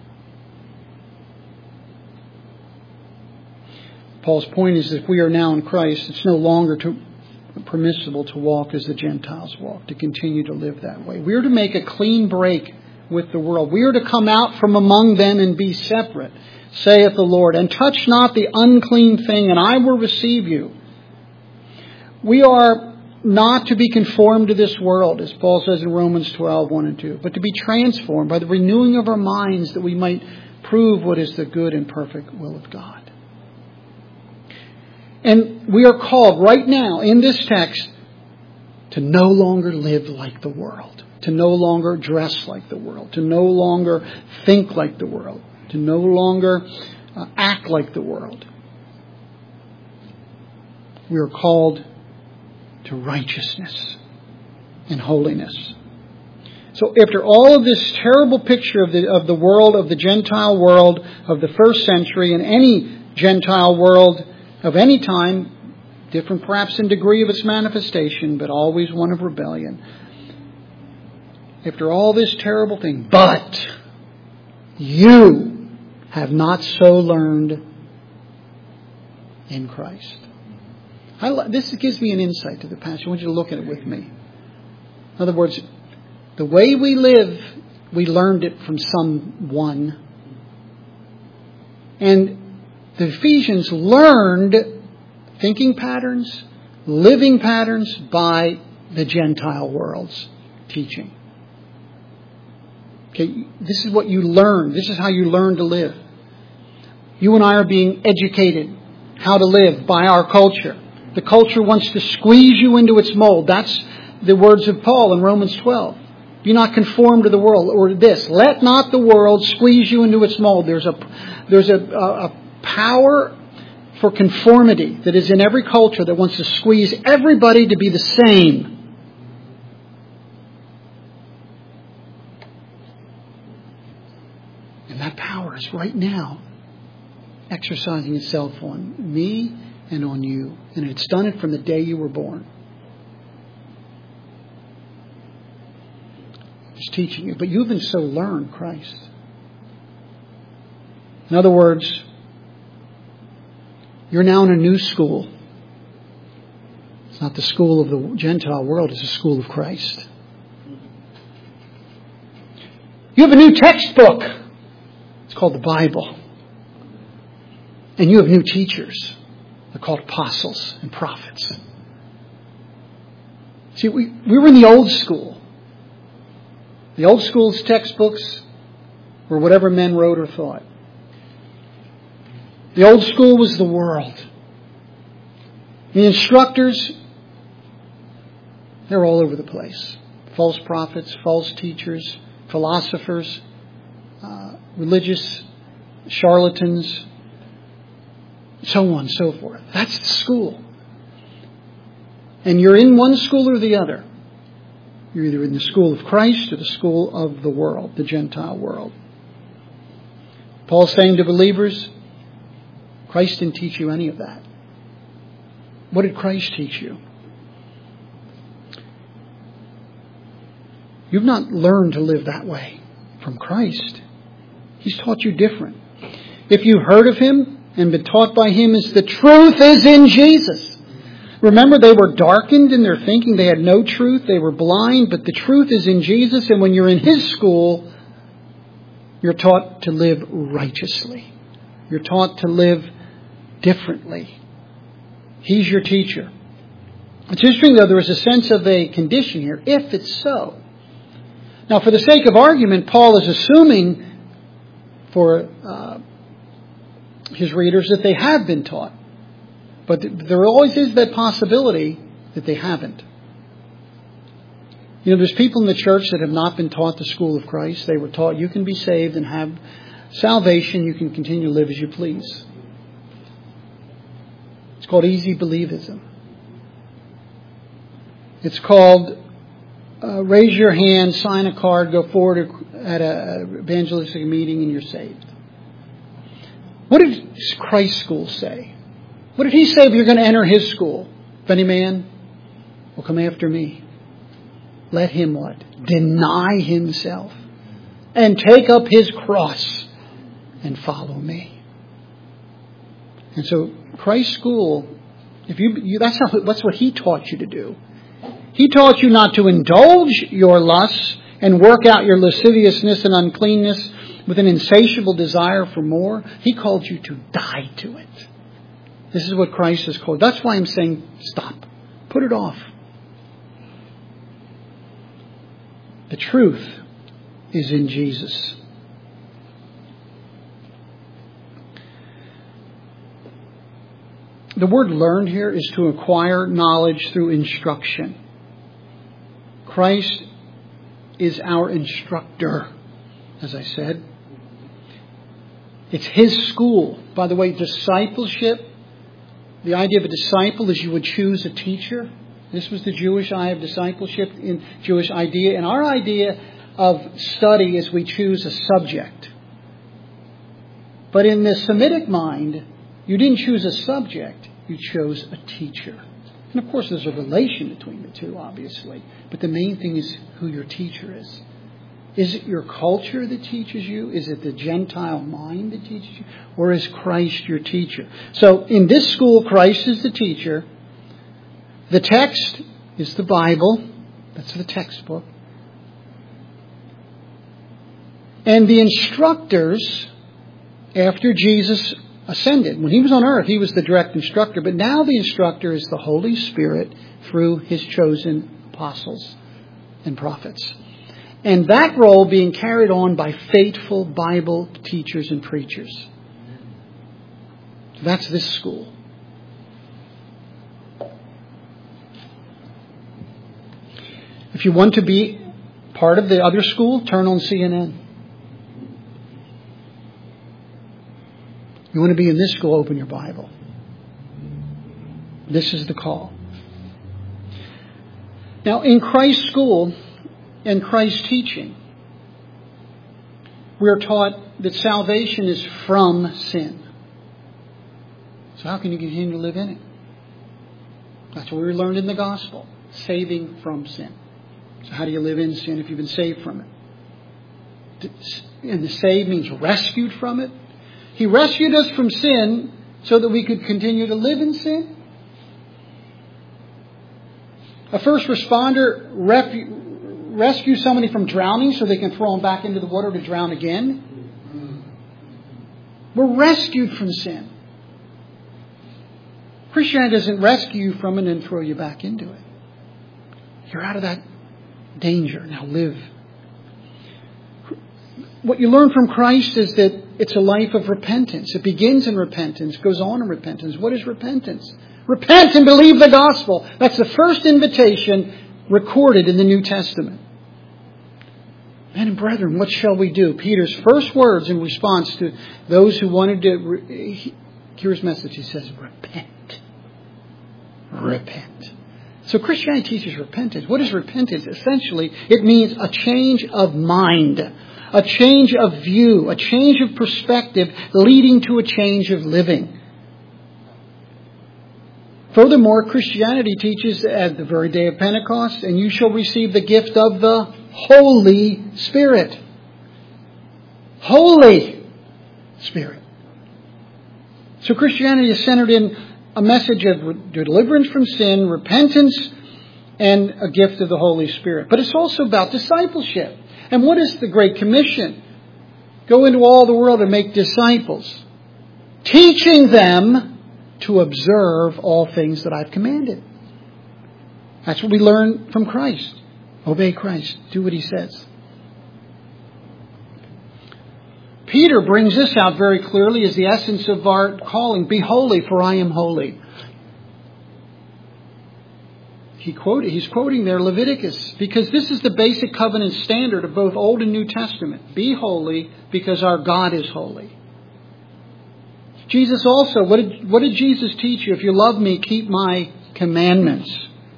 Paul's point is that if we are now in Christ, it's no longer permissible to walk as the Gentiles walk, to continue to live that way. We are to make a clean break with the world. We are to come out from among them and be separate, saith the Lord, and touch not the unclean thing, and I will receive you. We are not to be conformed to this world, as Paul says in Romans 12, 1 and 2, but to be transformed by the renewing of our minds that we might prove what is the good and perfect will of God. And we are called right now in this text to no longer live like the world, to no longer dress like the world, to no longer think like the world, to no longer act like the world. We are called to righteousness and holiness. So after all of this terrible picture of the world, of the Gentile world of the first century, and any Gentile world of any time, different perhaps in degree of its manifestation, but always one of rebellion. After all this terrible thing, but you have not so learned in Christ. This gives me an insight to the passage. I want you to look at it with me. In other words, the way we live, we learned it from someone. And the Ephesians learned thinking patterns, living patterns by the Gentile world's teaching. Okay, this is what you learn. This is how you learn to live. You and I are being educated how to live by our culture. The culture wants to squeeze you into its mold. That's the words of Paul in Romans 12. Be not conformed to the world. Or this, let not the world squeeze you into its mold. There's a power for conformity that is in every culture that wants to squeeze everybody to be the same. And that power is right now exercising itself on me and on you. And it's done it from the day you were born. It's teaching you. But you even so learned Christ. In other words, you're now in a new school. It's not the school of the Gentile world. It's the school of Christ. You have a new textbook. It's called the Bible. And you have new teachers. They're called apostles and prophets. See, we were in the old school. The old school's textbooks were whatever men wrote or thought. The old school was the world. The instructors, they're all over the place. False prophets, false teachers, philosophers, religious charlatans, so on and so forth. That's the school. And you're in one school or the other. You're either in the school of Christ or the school of the world, the Gentile world. Paul's saying to believers, Christ didn't teach you any of that. What did Christ teach you? You've not learned to live that way from Christ. He's taught you different. If you heard of Him and been taught by Him, is the truth is in Jesus. Remember, they were darkened in their thinking. They had no truth. They were blind, but the truth is in Jesus. And when you're in His school, you're taught to live righteously. You're taught to live differently. He's your teacher. It's interesting, though, there is a sense of a condition here, if it's so. Now, for the sake of argument, Paul is assuming for his readers that they have been taught. But there always is that possibility that they haven't. You know, there's people in the church that have not been taught the school of Christ. They were taught you can be saved and have salvation. You can continue to live as you please. It's called easy believism. It's called raise your hand, sign a card, go forward at an evangelistic meeting, and you're saved. What did Christ's school say? What did He say if you're going to enter His school? If any man will come after me, let him what? Deny himself and take up his cross and follow me. And so Christ's school, that's what He taught you to do. He taught you not to indulge your lusts and work out your lasciviousness and uncleanness with an insatiable desire for more. He called you to die to it. This is what Christ has called. That's why I'm saying stop. Put it off. The truth is in Jesus. The word learned here is to acquire knowledge through instruction. Christ is our instructor, as I said. It's His school. By the way, discipleship, the idea of a disciple is you would choose a teacher. This was the Jewish eye of discipleship, in Jewish idea. And our idea of study is we choose a subject. But in the Semitic mind, you didn't choose a subject, you chose a teacher. And of course there's a relation between the two, obviously. But the main thing is who your teacher is. Is it your culture that teaches you? Is it the Gentile mind that teaches you? Or is Christ your teacher? So in this school, Christ is the teacher. The text is the Bible. That's the textbook. And the instructors after Jesus ascended. When he was on earth, he was the direct instructor. But now the instructor is the Holy Spirit through his chosen apostles and prophets. And that role being carried on by faithful Bible teachers and preachers. That's this school. If you want to be part of the other school, turn on CNN. You want to be in this school, open your Bible. This is the call. Now, in Christ's school and Christ's teaching, we are taught that salvation is from sin. So how can you continue to live in it? That's what we learned in the gospel. Saving from sin. So how do you live in sin if you've been saved from it? And the saved means rescued from it. He rescued us from sin so that we could continue to live in sin. A first responder rescues somebody from drowning so they can throw them back into the water to drown again. We're rescued from sin. Christianity doesn't rescue you from it and throw you back into it. You're out of that danger. Now live. What you learn from Christ is that it's a life of repentance. It begins in repentance, goes on in repentance. What is repentance? Repent and believe the gospel. That's the first invitation recorded in the New Testament. Men and brethren, what shall we do? Peter's first words in response to those who wanted to hear his message, he says, repent. Repent. So Christianity teaches repentance. What is repentance? Essentially, it means a change of mind, a change of view, a change of perspective leading to a change of living. Furthermore, Christianity teaches at the very day of Pentecost, and you shall receive the gift of the Holy Spirit. Holy Spirit. So Christianity is centered in a message of deliverance from sin, repentance, and a gift of the Holy Spirit. But it's also about discipleship. And what is the Great Commission? Go into all the world and make disciples, teaching them to observe all things that I've commanded. That's what we learn from Christ. Obey Christ. Do what He says. Peter brings this out very clearly as the essence of our calling. Be holy, for I am holy. He's quoting there Leviticus, because this is the basic covenant standard of both Old and New Testament. Be holy, because our God is holy. Jesus also, what did Jesus teach you? If you love me, keep my commandments.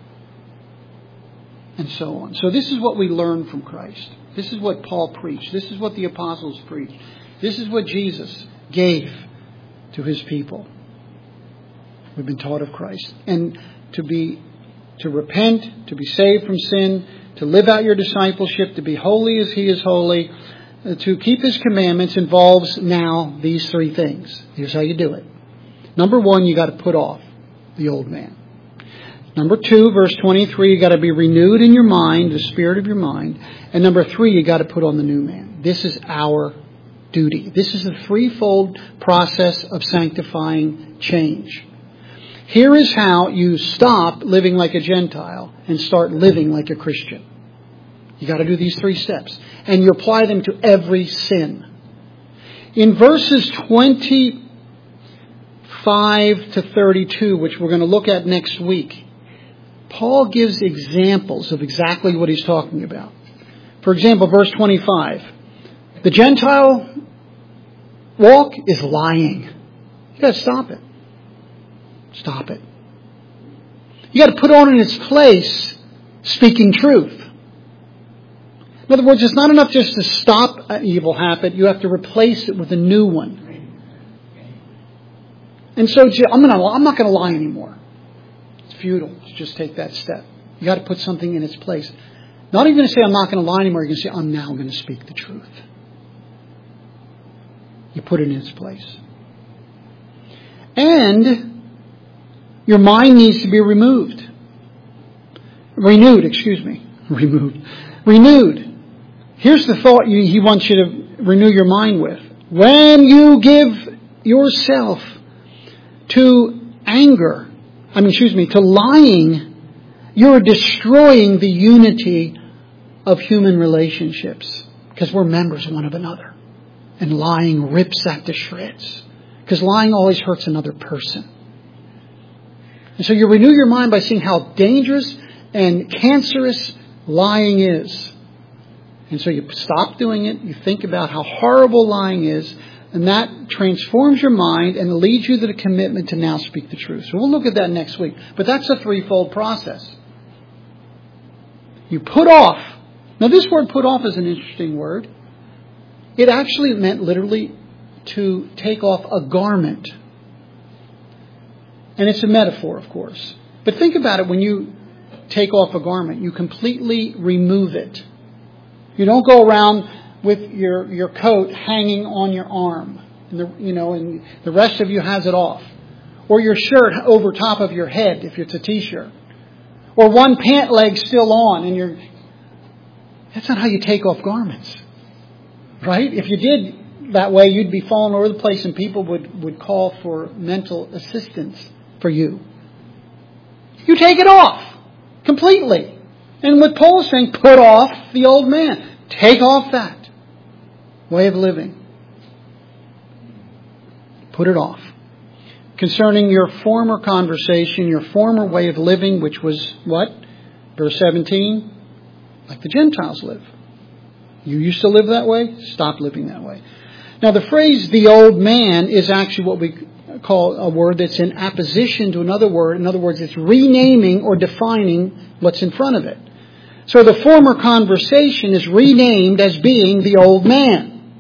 And so on. So this is what we learn from Christ. This is what Paul preached. This is what the apostles preached. This is what Jesus gave to His people. We've been taught of Christ. And to repent, to be saved from sin, to live out your discipleship, to be holy as He is holy, to keep His commandments involves now these three things. Here's how you do it. Number one, you got to put off the old man. Number 2, verse 23, you got to be renewed in your mind, the spirit of your mind. And number 3, you got to put on the new man. This is our duty. This is a threefold process of sanctifying change. Here is how you stop living like a Gentile and start living like a Christian. You got to do these 3 steps. And you apply them to every sin. In verses 25 to 32, which we're going to look at next week, Paul gives examples of exactly what he's talking about. For example, verse 25. The Gentile walk is lying. You got to stop it. Stop it. You got to put on in its place speaking truth. In other words, it's not enough just to stop an evil habit. You have to replace it with a new one. And so I'm not going to lie anymore. It's futile to just take that step. You got to put something in its place. Not even going to say I'm not going to lie anymore. You're going to say I'm now going to speak the truth. You put it in its place. And your mind needs to be renewed. Here's the thought he wants you to renew your mind with. When you give yourself to to lying, you're destroying the unity of human relationships, because we're members of one of another. And lying rips that to shreds, because lying always hurts another person. And so you renew your mind by seeing how dangerous and cancerous lying is. And so you stop doing it, you think about how horrible lying is, and that transforms your mind and leads you to the commitment to now speak the truth. So we'll look at that next week. But that's a threefold process. You put off. Now this word put off is an interesting word. It actually meant literally to take off a garment. And it's a metaphor, of course. But think about it, when you take off a garment, you completely remove it. You don't go around with your coat hanging on your arm, and the rest of you has it off. Or your shirt over top of your head if it's a t-shirt. Or one pant leg still on, and that's not how you take off garments. Right? If you did that way, you'd be falling over the place, and people would call for mental assistance for you. You take it off completely. And what Paul is saying, put off the old man. Take off that way of living. Put it off. Concerning your former conversation, your former way of living, which was what? Verse 17, like the Gentiles live. You used to live that way? Stop living that way. Now the phrase the old man is actually what we call a word that's in apposition to another word. In other words, it's renaming or defining what's in front of it. So the former conversation is renamed as being the old man.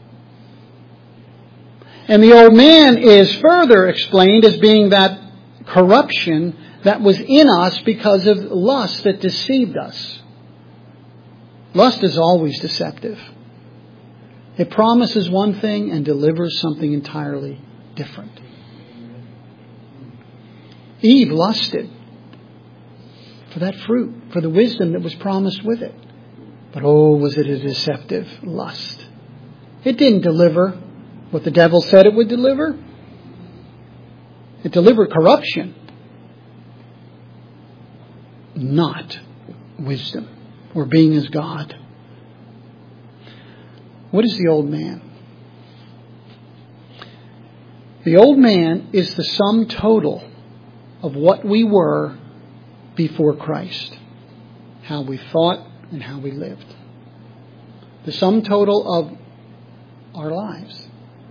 And the old man is further explained as being that corruption that was in us because of lust that deceived us. Lust is always deceptive. It promises one thing and delivers something entirely different. Eve lusted for that fruit, for the wisdom that was promised with it. But oh, was it a deceptive lust. It didn't deliver what the devil said it would deliver. It delivered corruption, not wisdom or being as God. What is the old man? The old man is the sum total of what we were before Christ. How we thought and how we lived. The sum total of our lives.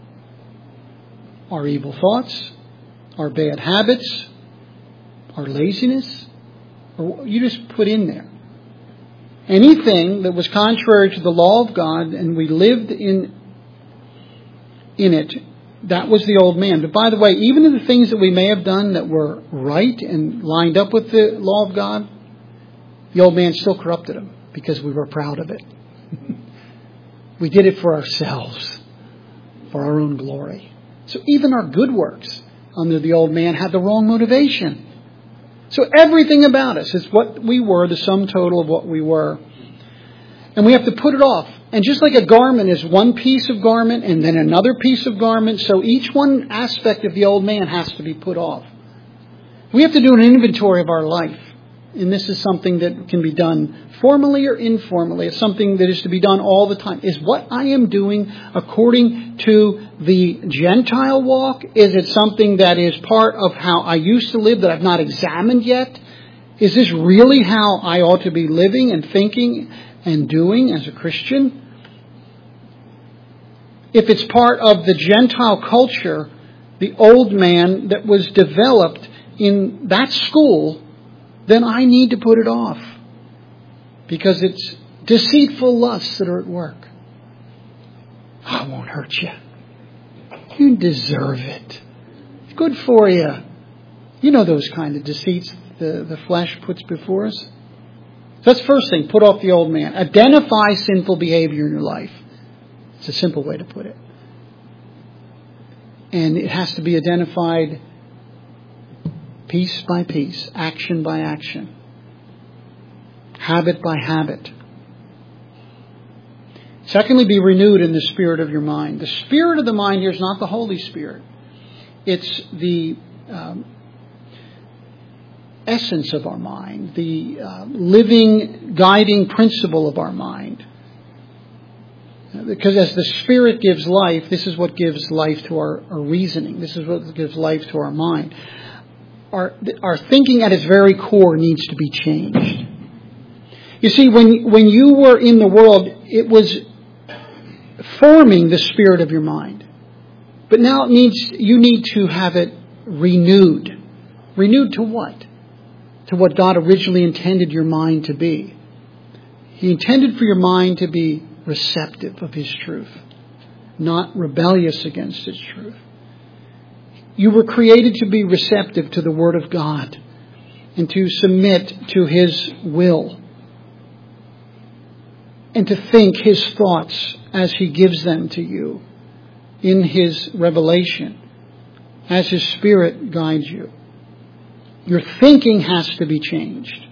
Our evil thoughts, our bad habits, our laziness, or you just put in there. Anything that was contrary to the law of God and we lived in it, that was the old man. But by the way, even in the things that we may have done that were right and lined up with the law of God, the old man still corrupted them because we were proud of it. We did it for ourselves, for our own glory. So even our good works under the old man had the wrong motivation. So everything about us is what we were, the sum total of what we were. And we have to put it off. And just like a garment is one piece of garment and then another piece of garment, so each one aspect of the old man has to be put off. We have to do an inventory of our life. And this is something that can be done formally or informally. It's something that is to be done all the time. Is what I am doing according to the Gentile walk? Is it something that is part of how I used to live that I've not examined yet? Is this really how I ought to be living and thinking and doing as a Christian? If it's part of the Gentile culture, the old man that was developed in that school, then I need to put it off. Because it's deceitful lusts that are at work. I won't hurt you. You deserve it. It's good for you. You know those kind of deceits the flesh puts before us. So that's the first thing. Put off the old man. Identify sinful behavior in your life. It's a simple way to put it. And it has to be identified piece by piece, action by action, habit by habit. Secondly, be renewed in the spirit of your mind. The spirit of the mind here is not the Holy Spirit. It's the essence of our mind, the living, guiding principle of our mind. Because as the Spirit gives life, this is what gives life to our reasoning. This is what gives life to our mind. Our thinking at its very core needs to be changed. You see, when you were in the world, it was forming the spirit of your mind. But now you need to have it renewed. Renewed to what? To what God originally intended your mind to be. He intended for your mind to be receptive of His truth, not rebellious against His truth. You were created to be receptive to the Word of God and to submit to His will and to think His thoughts as He gives them to you in His revelation, as His Spirit guides you. Your thinking has to be changed.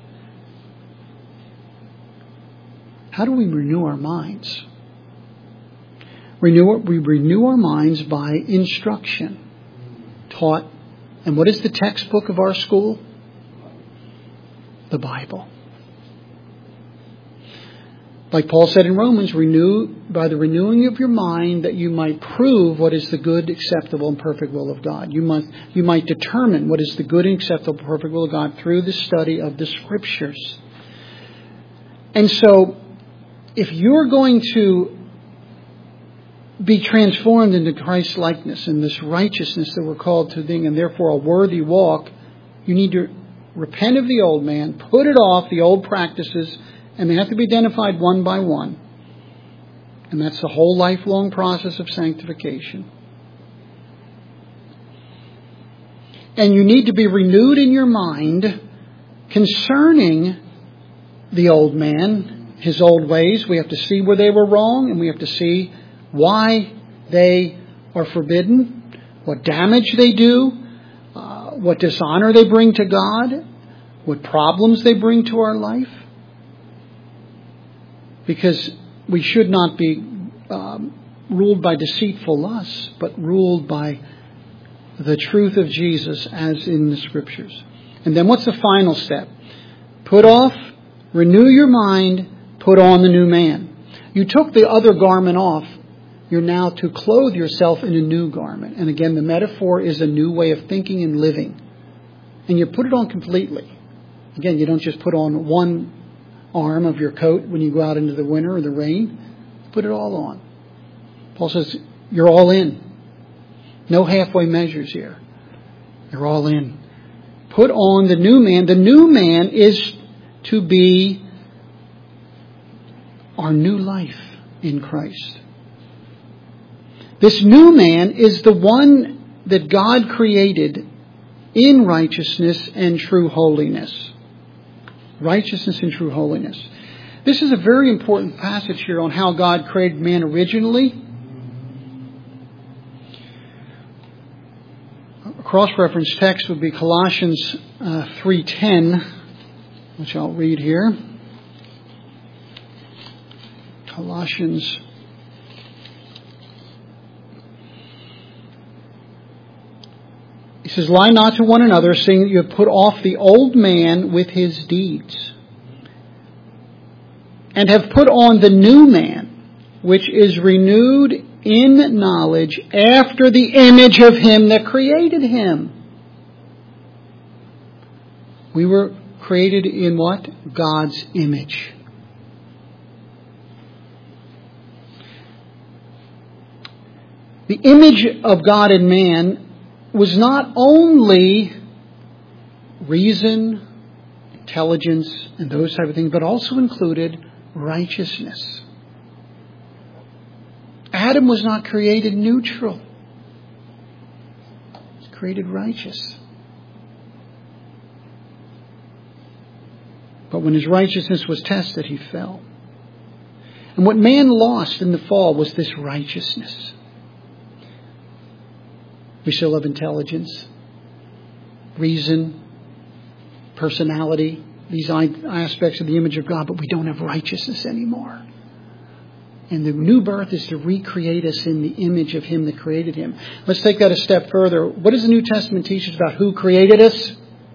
How do we renew our minds? We renew our minds by instruction taught. And what is the textbook of our school? The Bible. Like Paul said in Romans, renew by the renewing of your mind that you might prove what is the good, acceptable, and perfect will of God. You might determine what is the good and acceptable, perfect will of God through the study of the Scriptures. And so, if you're going to be transformed into Christ's likeness and this righteousness that we're called to being, and therefore a worthy walk, you need to repent of the old man, put it off, the old practices, and they have to be identified one by one. And that's the whole lifelong process of sanctification. And you need to be renewed in your mind concerning the old man, his old ways. We have to see where they were wrong, and we have to see why they are forbidden, what damage they do, what dishonor they bring to God, what problems they bring to our life. Because we should not be ruled by deceitful lusts, but ruled by the truth of Jesus as in the Scriptures. And then what's the final step? Put off, renew your mind, put on the new man. You took the other garment off. You're now to clothe yourself in a new garment. And again, the metaphor is a new way of thinking and living. And you put it on completely. Again, you don't just put on one arm of your coat when you go out into the winter or the rain. Put it all on. Paul says, you're all in. No halfway measures here. You're all in. Put on the new man. The new man is to be our new life in Christ. This new man is the one that God created in righteousness and true holiness. Righteousness and true holiness. This is a very important passage here on how God created man originally. A cross-reference text would be Colossians 3:10, which I'll read here. Colossians . He says, lie not to one another, seeing that you have put off the old man with his deeds, and have put on the new man, which is renewed in knowledge after the image of him that created him. We were created in what? God's image. The image of God in man was not only reason, intelligence, and those type of things, but also included righteousness. Adam was not created neutral. He was created righteous. But when his righteousness was tested, he fell. And what man lost in the fall was this righteousness. We still have intelligence, reason, personality, these aspects of the image of God, but we don't have righteousness anymore. And the new birth is to recreate us in the image of Him that created Him. Let's take that a step further. What does the New Testament teach us about who created us?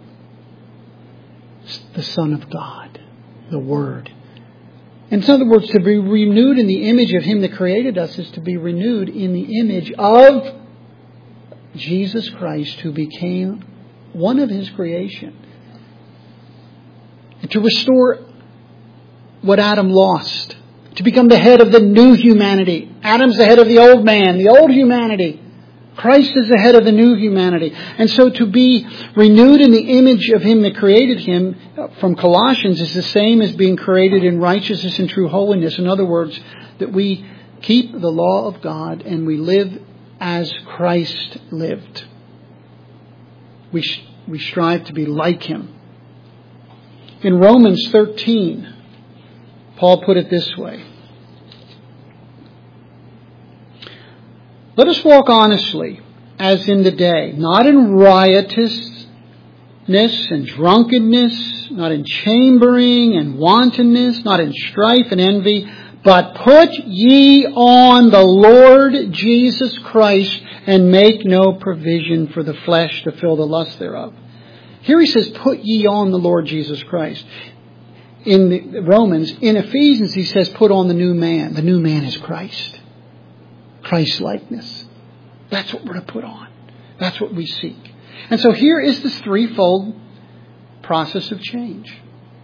It's the Son of God, the Word. In other words, to be renewed in the image of Him that created us is to be renewed in the image of Jesus Christ, who became one of His creation. And to restore what Adam lost. To become the head of the new humanity. Adam's the head of the old man, the old humanity. Christ is the head of the new humanity. And so to be renewed in the image of Him that created him, from Colossians, is the same as being created in righteousness and true holiness. In other words, that we keep the law of God and we live as Christ lived. We strive to be like Him. In Romans 13, Paul put it this way. Let us walk honestly, as in the day, not in riotousness and drunkenness, not in chambering and wantonness, not in strife and envy, but put ye on the Lord Jesus Christ, and make no provision for the flesh to fill the lust thereof. Here he says, put ye on the Lord Jesus Christ. In Romans, in Ephesians, he says, put on the new man. The new man is Christ. Christ-likeness. That's what we're to put on. That's what we seek. And so here is this threefold process of change.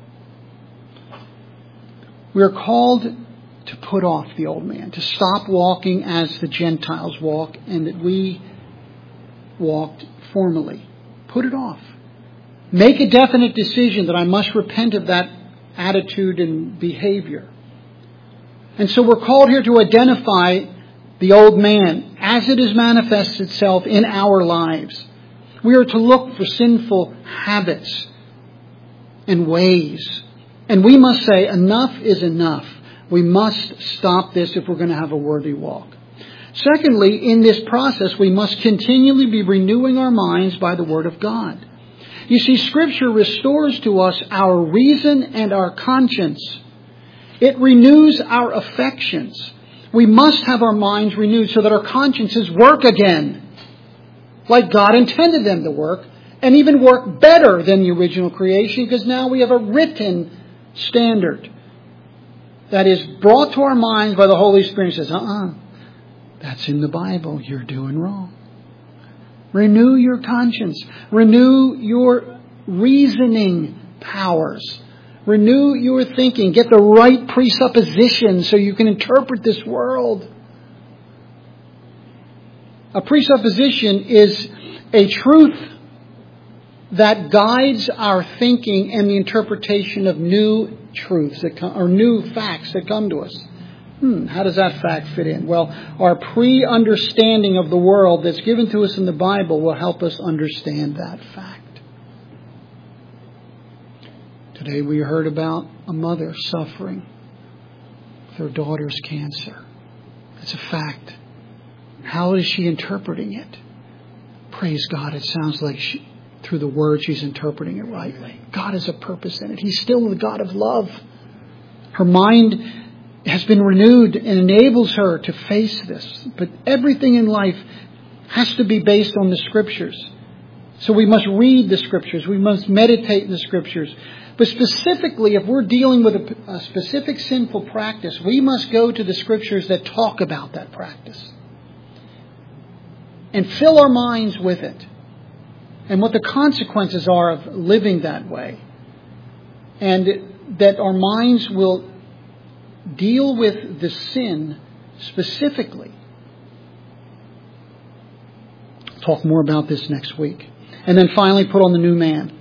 We are called to put off the old man, to stop walking as the Gentiles walk, and that we walked formerly. Put it off. Make a definite decision that I must repent of that attitude and behavior. And so we're called here to identify the old man as it has manifested itself in our lives. We are to look for sinful habits and ways. And we must say, enough is enough. We must stop this if we're going to have a worthy walk. Secondly, in this process, we must continually be renewing our minds by the Word of God. You see, Scripture restores to us our reason and our conscience. It renews our affections. We must have our minds renewed so that our consciences work again, like God intended them to work, and even work better than the original creation, because now we have a written standard that is brought to our minds by the Holy Spirit and says, that's in the Bible. You're doing wrong. Renew your conscience. Renew your reasoning powers. Renew your thinking. Get the right presuppositions so you can interpret this world. A presupposition is a truth that guides our thinking and the interpretation of new truths or new facts that come to us. How does that fact fit in? Well, our pre-understanding of the world that's given to us in the Bible will help us understand that fact. Today we heard about a mother suffering with her daughter's cancer. It's a fact. How is she interpreting it? Praise God, it sounds like through the Word she's interpreting it rightly. God has a purpose in it. He's still the God of love. Her mind has been renewed and enables her to face this. But everything in life has to be based on the Scriptures. So we must read the Scriptures. We must meditate in the Scriptures. But specifically, if we're dealing with a specific sinful practice, we must go to the Scriptures that talk about that practice. And fill our minds with it. And what the consequences are of living that way. And that our minds will deal with the sin specifically. I'll talk more about this next week. And then finally, put on the new man.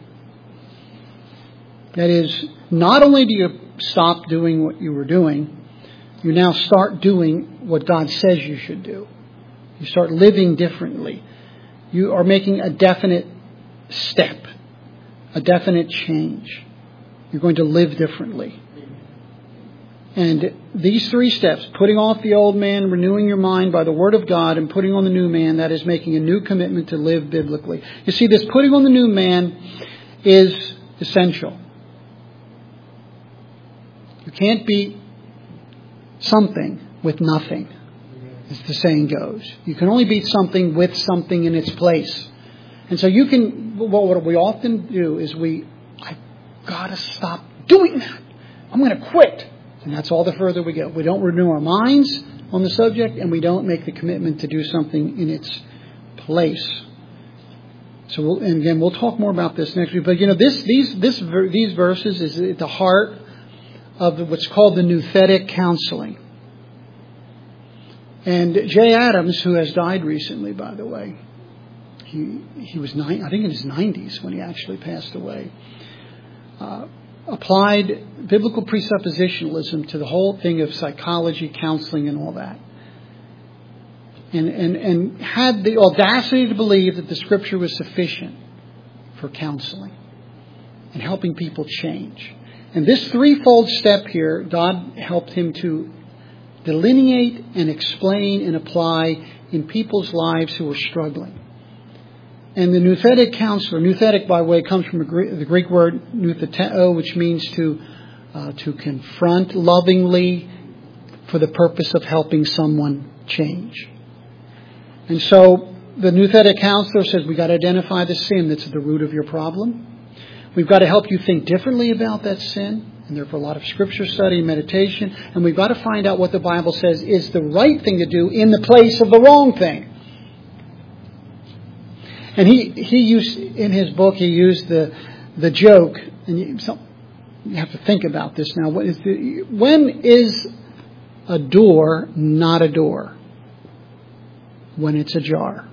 That is, not only do you stop doing what you were doing, you now start doing what God says you should do. You start living differently. You are making a definite step, a definite change. You're going to live differently. And these three steps, putting off the old man, renewing your mind by the Word of God, and putting on the new man, that is making a new commitment to live biblically. You see, this putting on the new man is essential. You can't be something with nothing, as the saying goes. You can only beat something with something in its place. And so you can, what we often do is I've got to stop doing that. I'm going to quit. And that's all the further we go. We don't renew our minds on the subject, and we don't make the commitment to do something in its place. So, and again, we'll talk more about this next week. But these verses is at the heart of what's called the Nouthetic counseling. And Jay Adams, who has died recently, by the way, he was I think in his 90s when he actually passed away, applied biblical presuppositionalism to the whole thing of psychology, counseling, and all that. And had the audacity to believe that the Scripture was sufficient for counseling and helping people change. And this threefold step here, God helped him to delineate and explain and apply in people's lives who were struggling. And the Nouthetic counselor, Nouthetic, by the way, comes from the Greek word noutheteo, which means to confront lovingly for the purpose of helping someone change. And so the Nouthetic counselor says we've got to identify the sin that's at the root of your problem. We've got to help you think differently about that sin. And therefore a lot of scripture study and meditation. And we've got to find out what the Bible says is the right thing to do in the place of the wrong thing. And he used, in his book, he used the joke. And you have to think about this now. When is a door not a door? When it's ajar.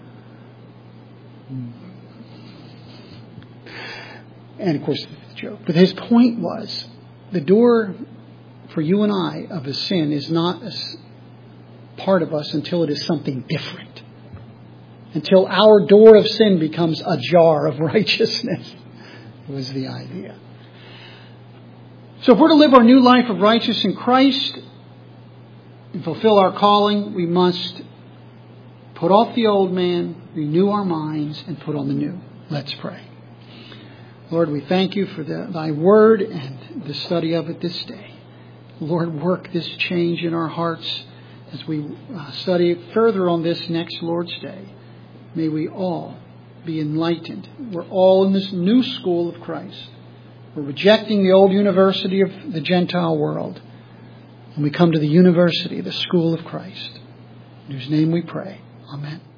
And of course, it's a joke. But his point was, the door for you and I of a sin is not a part of us until it is something different. Until our door of sin becomes a jar of righteousness, was the idea. So if we're to live our new life of righteousness in Christ and fulfill our calling, we must put off the old man, renew our minds, and put on the new. Let's pray. Lord, we thank you for thy word and the study of it this day. Lord, work this change in our hearts as we study further on this next Lord's Day. May we all be enlightened. We're all in this new school of Christ. We're rejecting the old university of the Gentile world. And we come to the university, the school of Christ, in whose name we pray. Amen.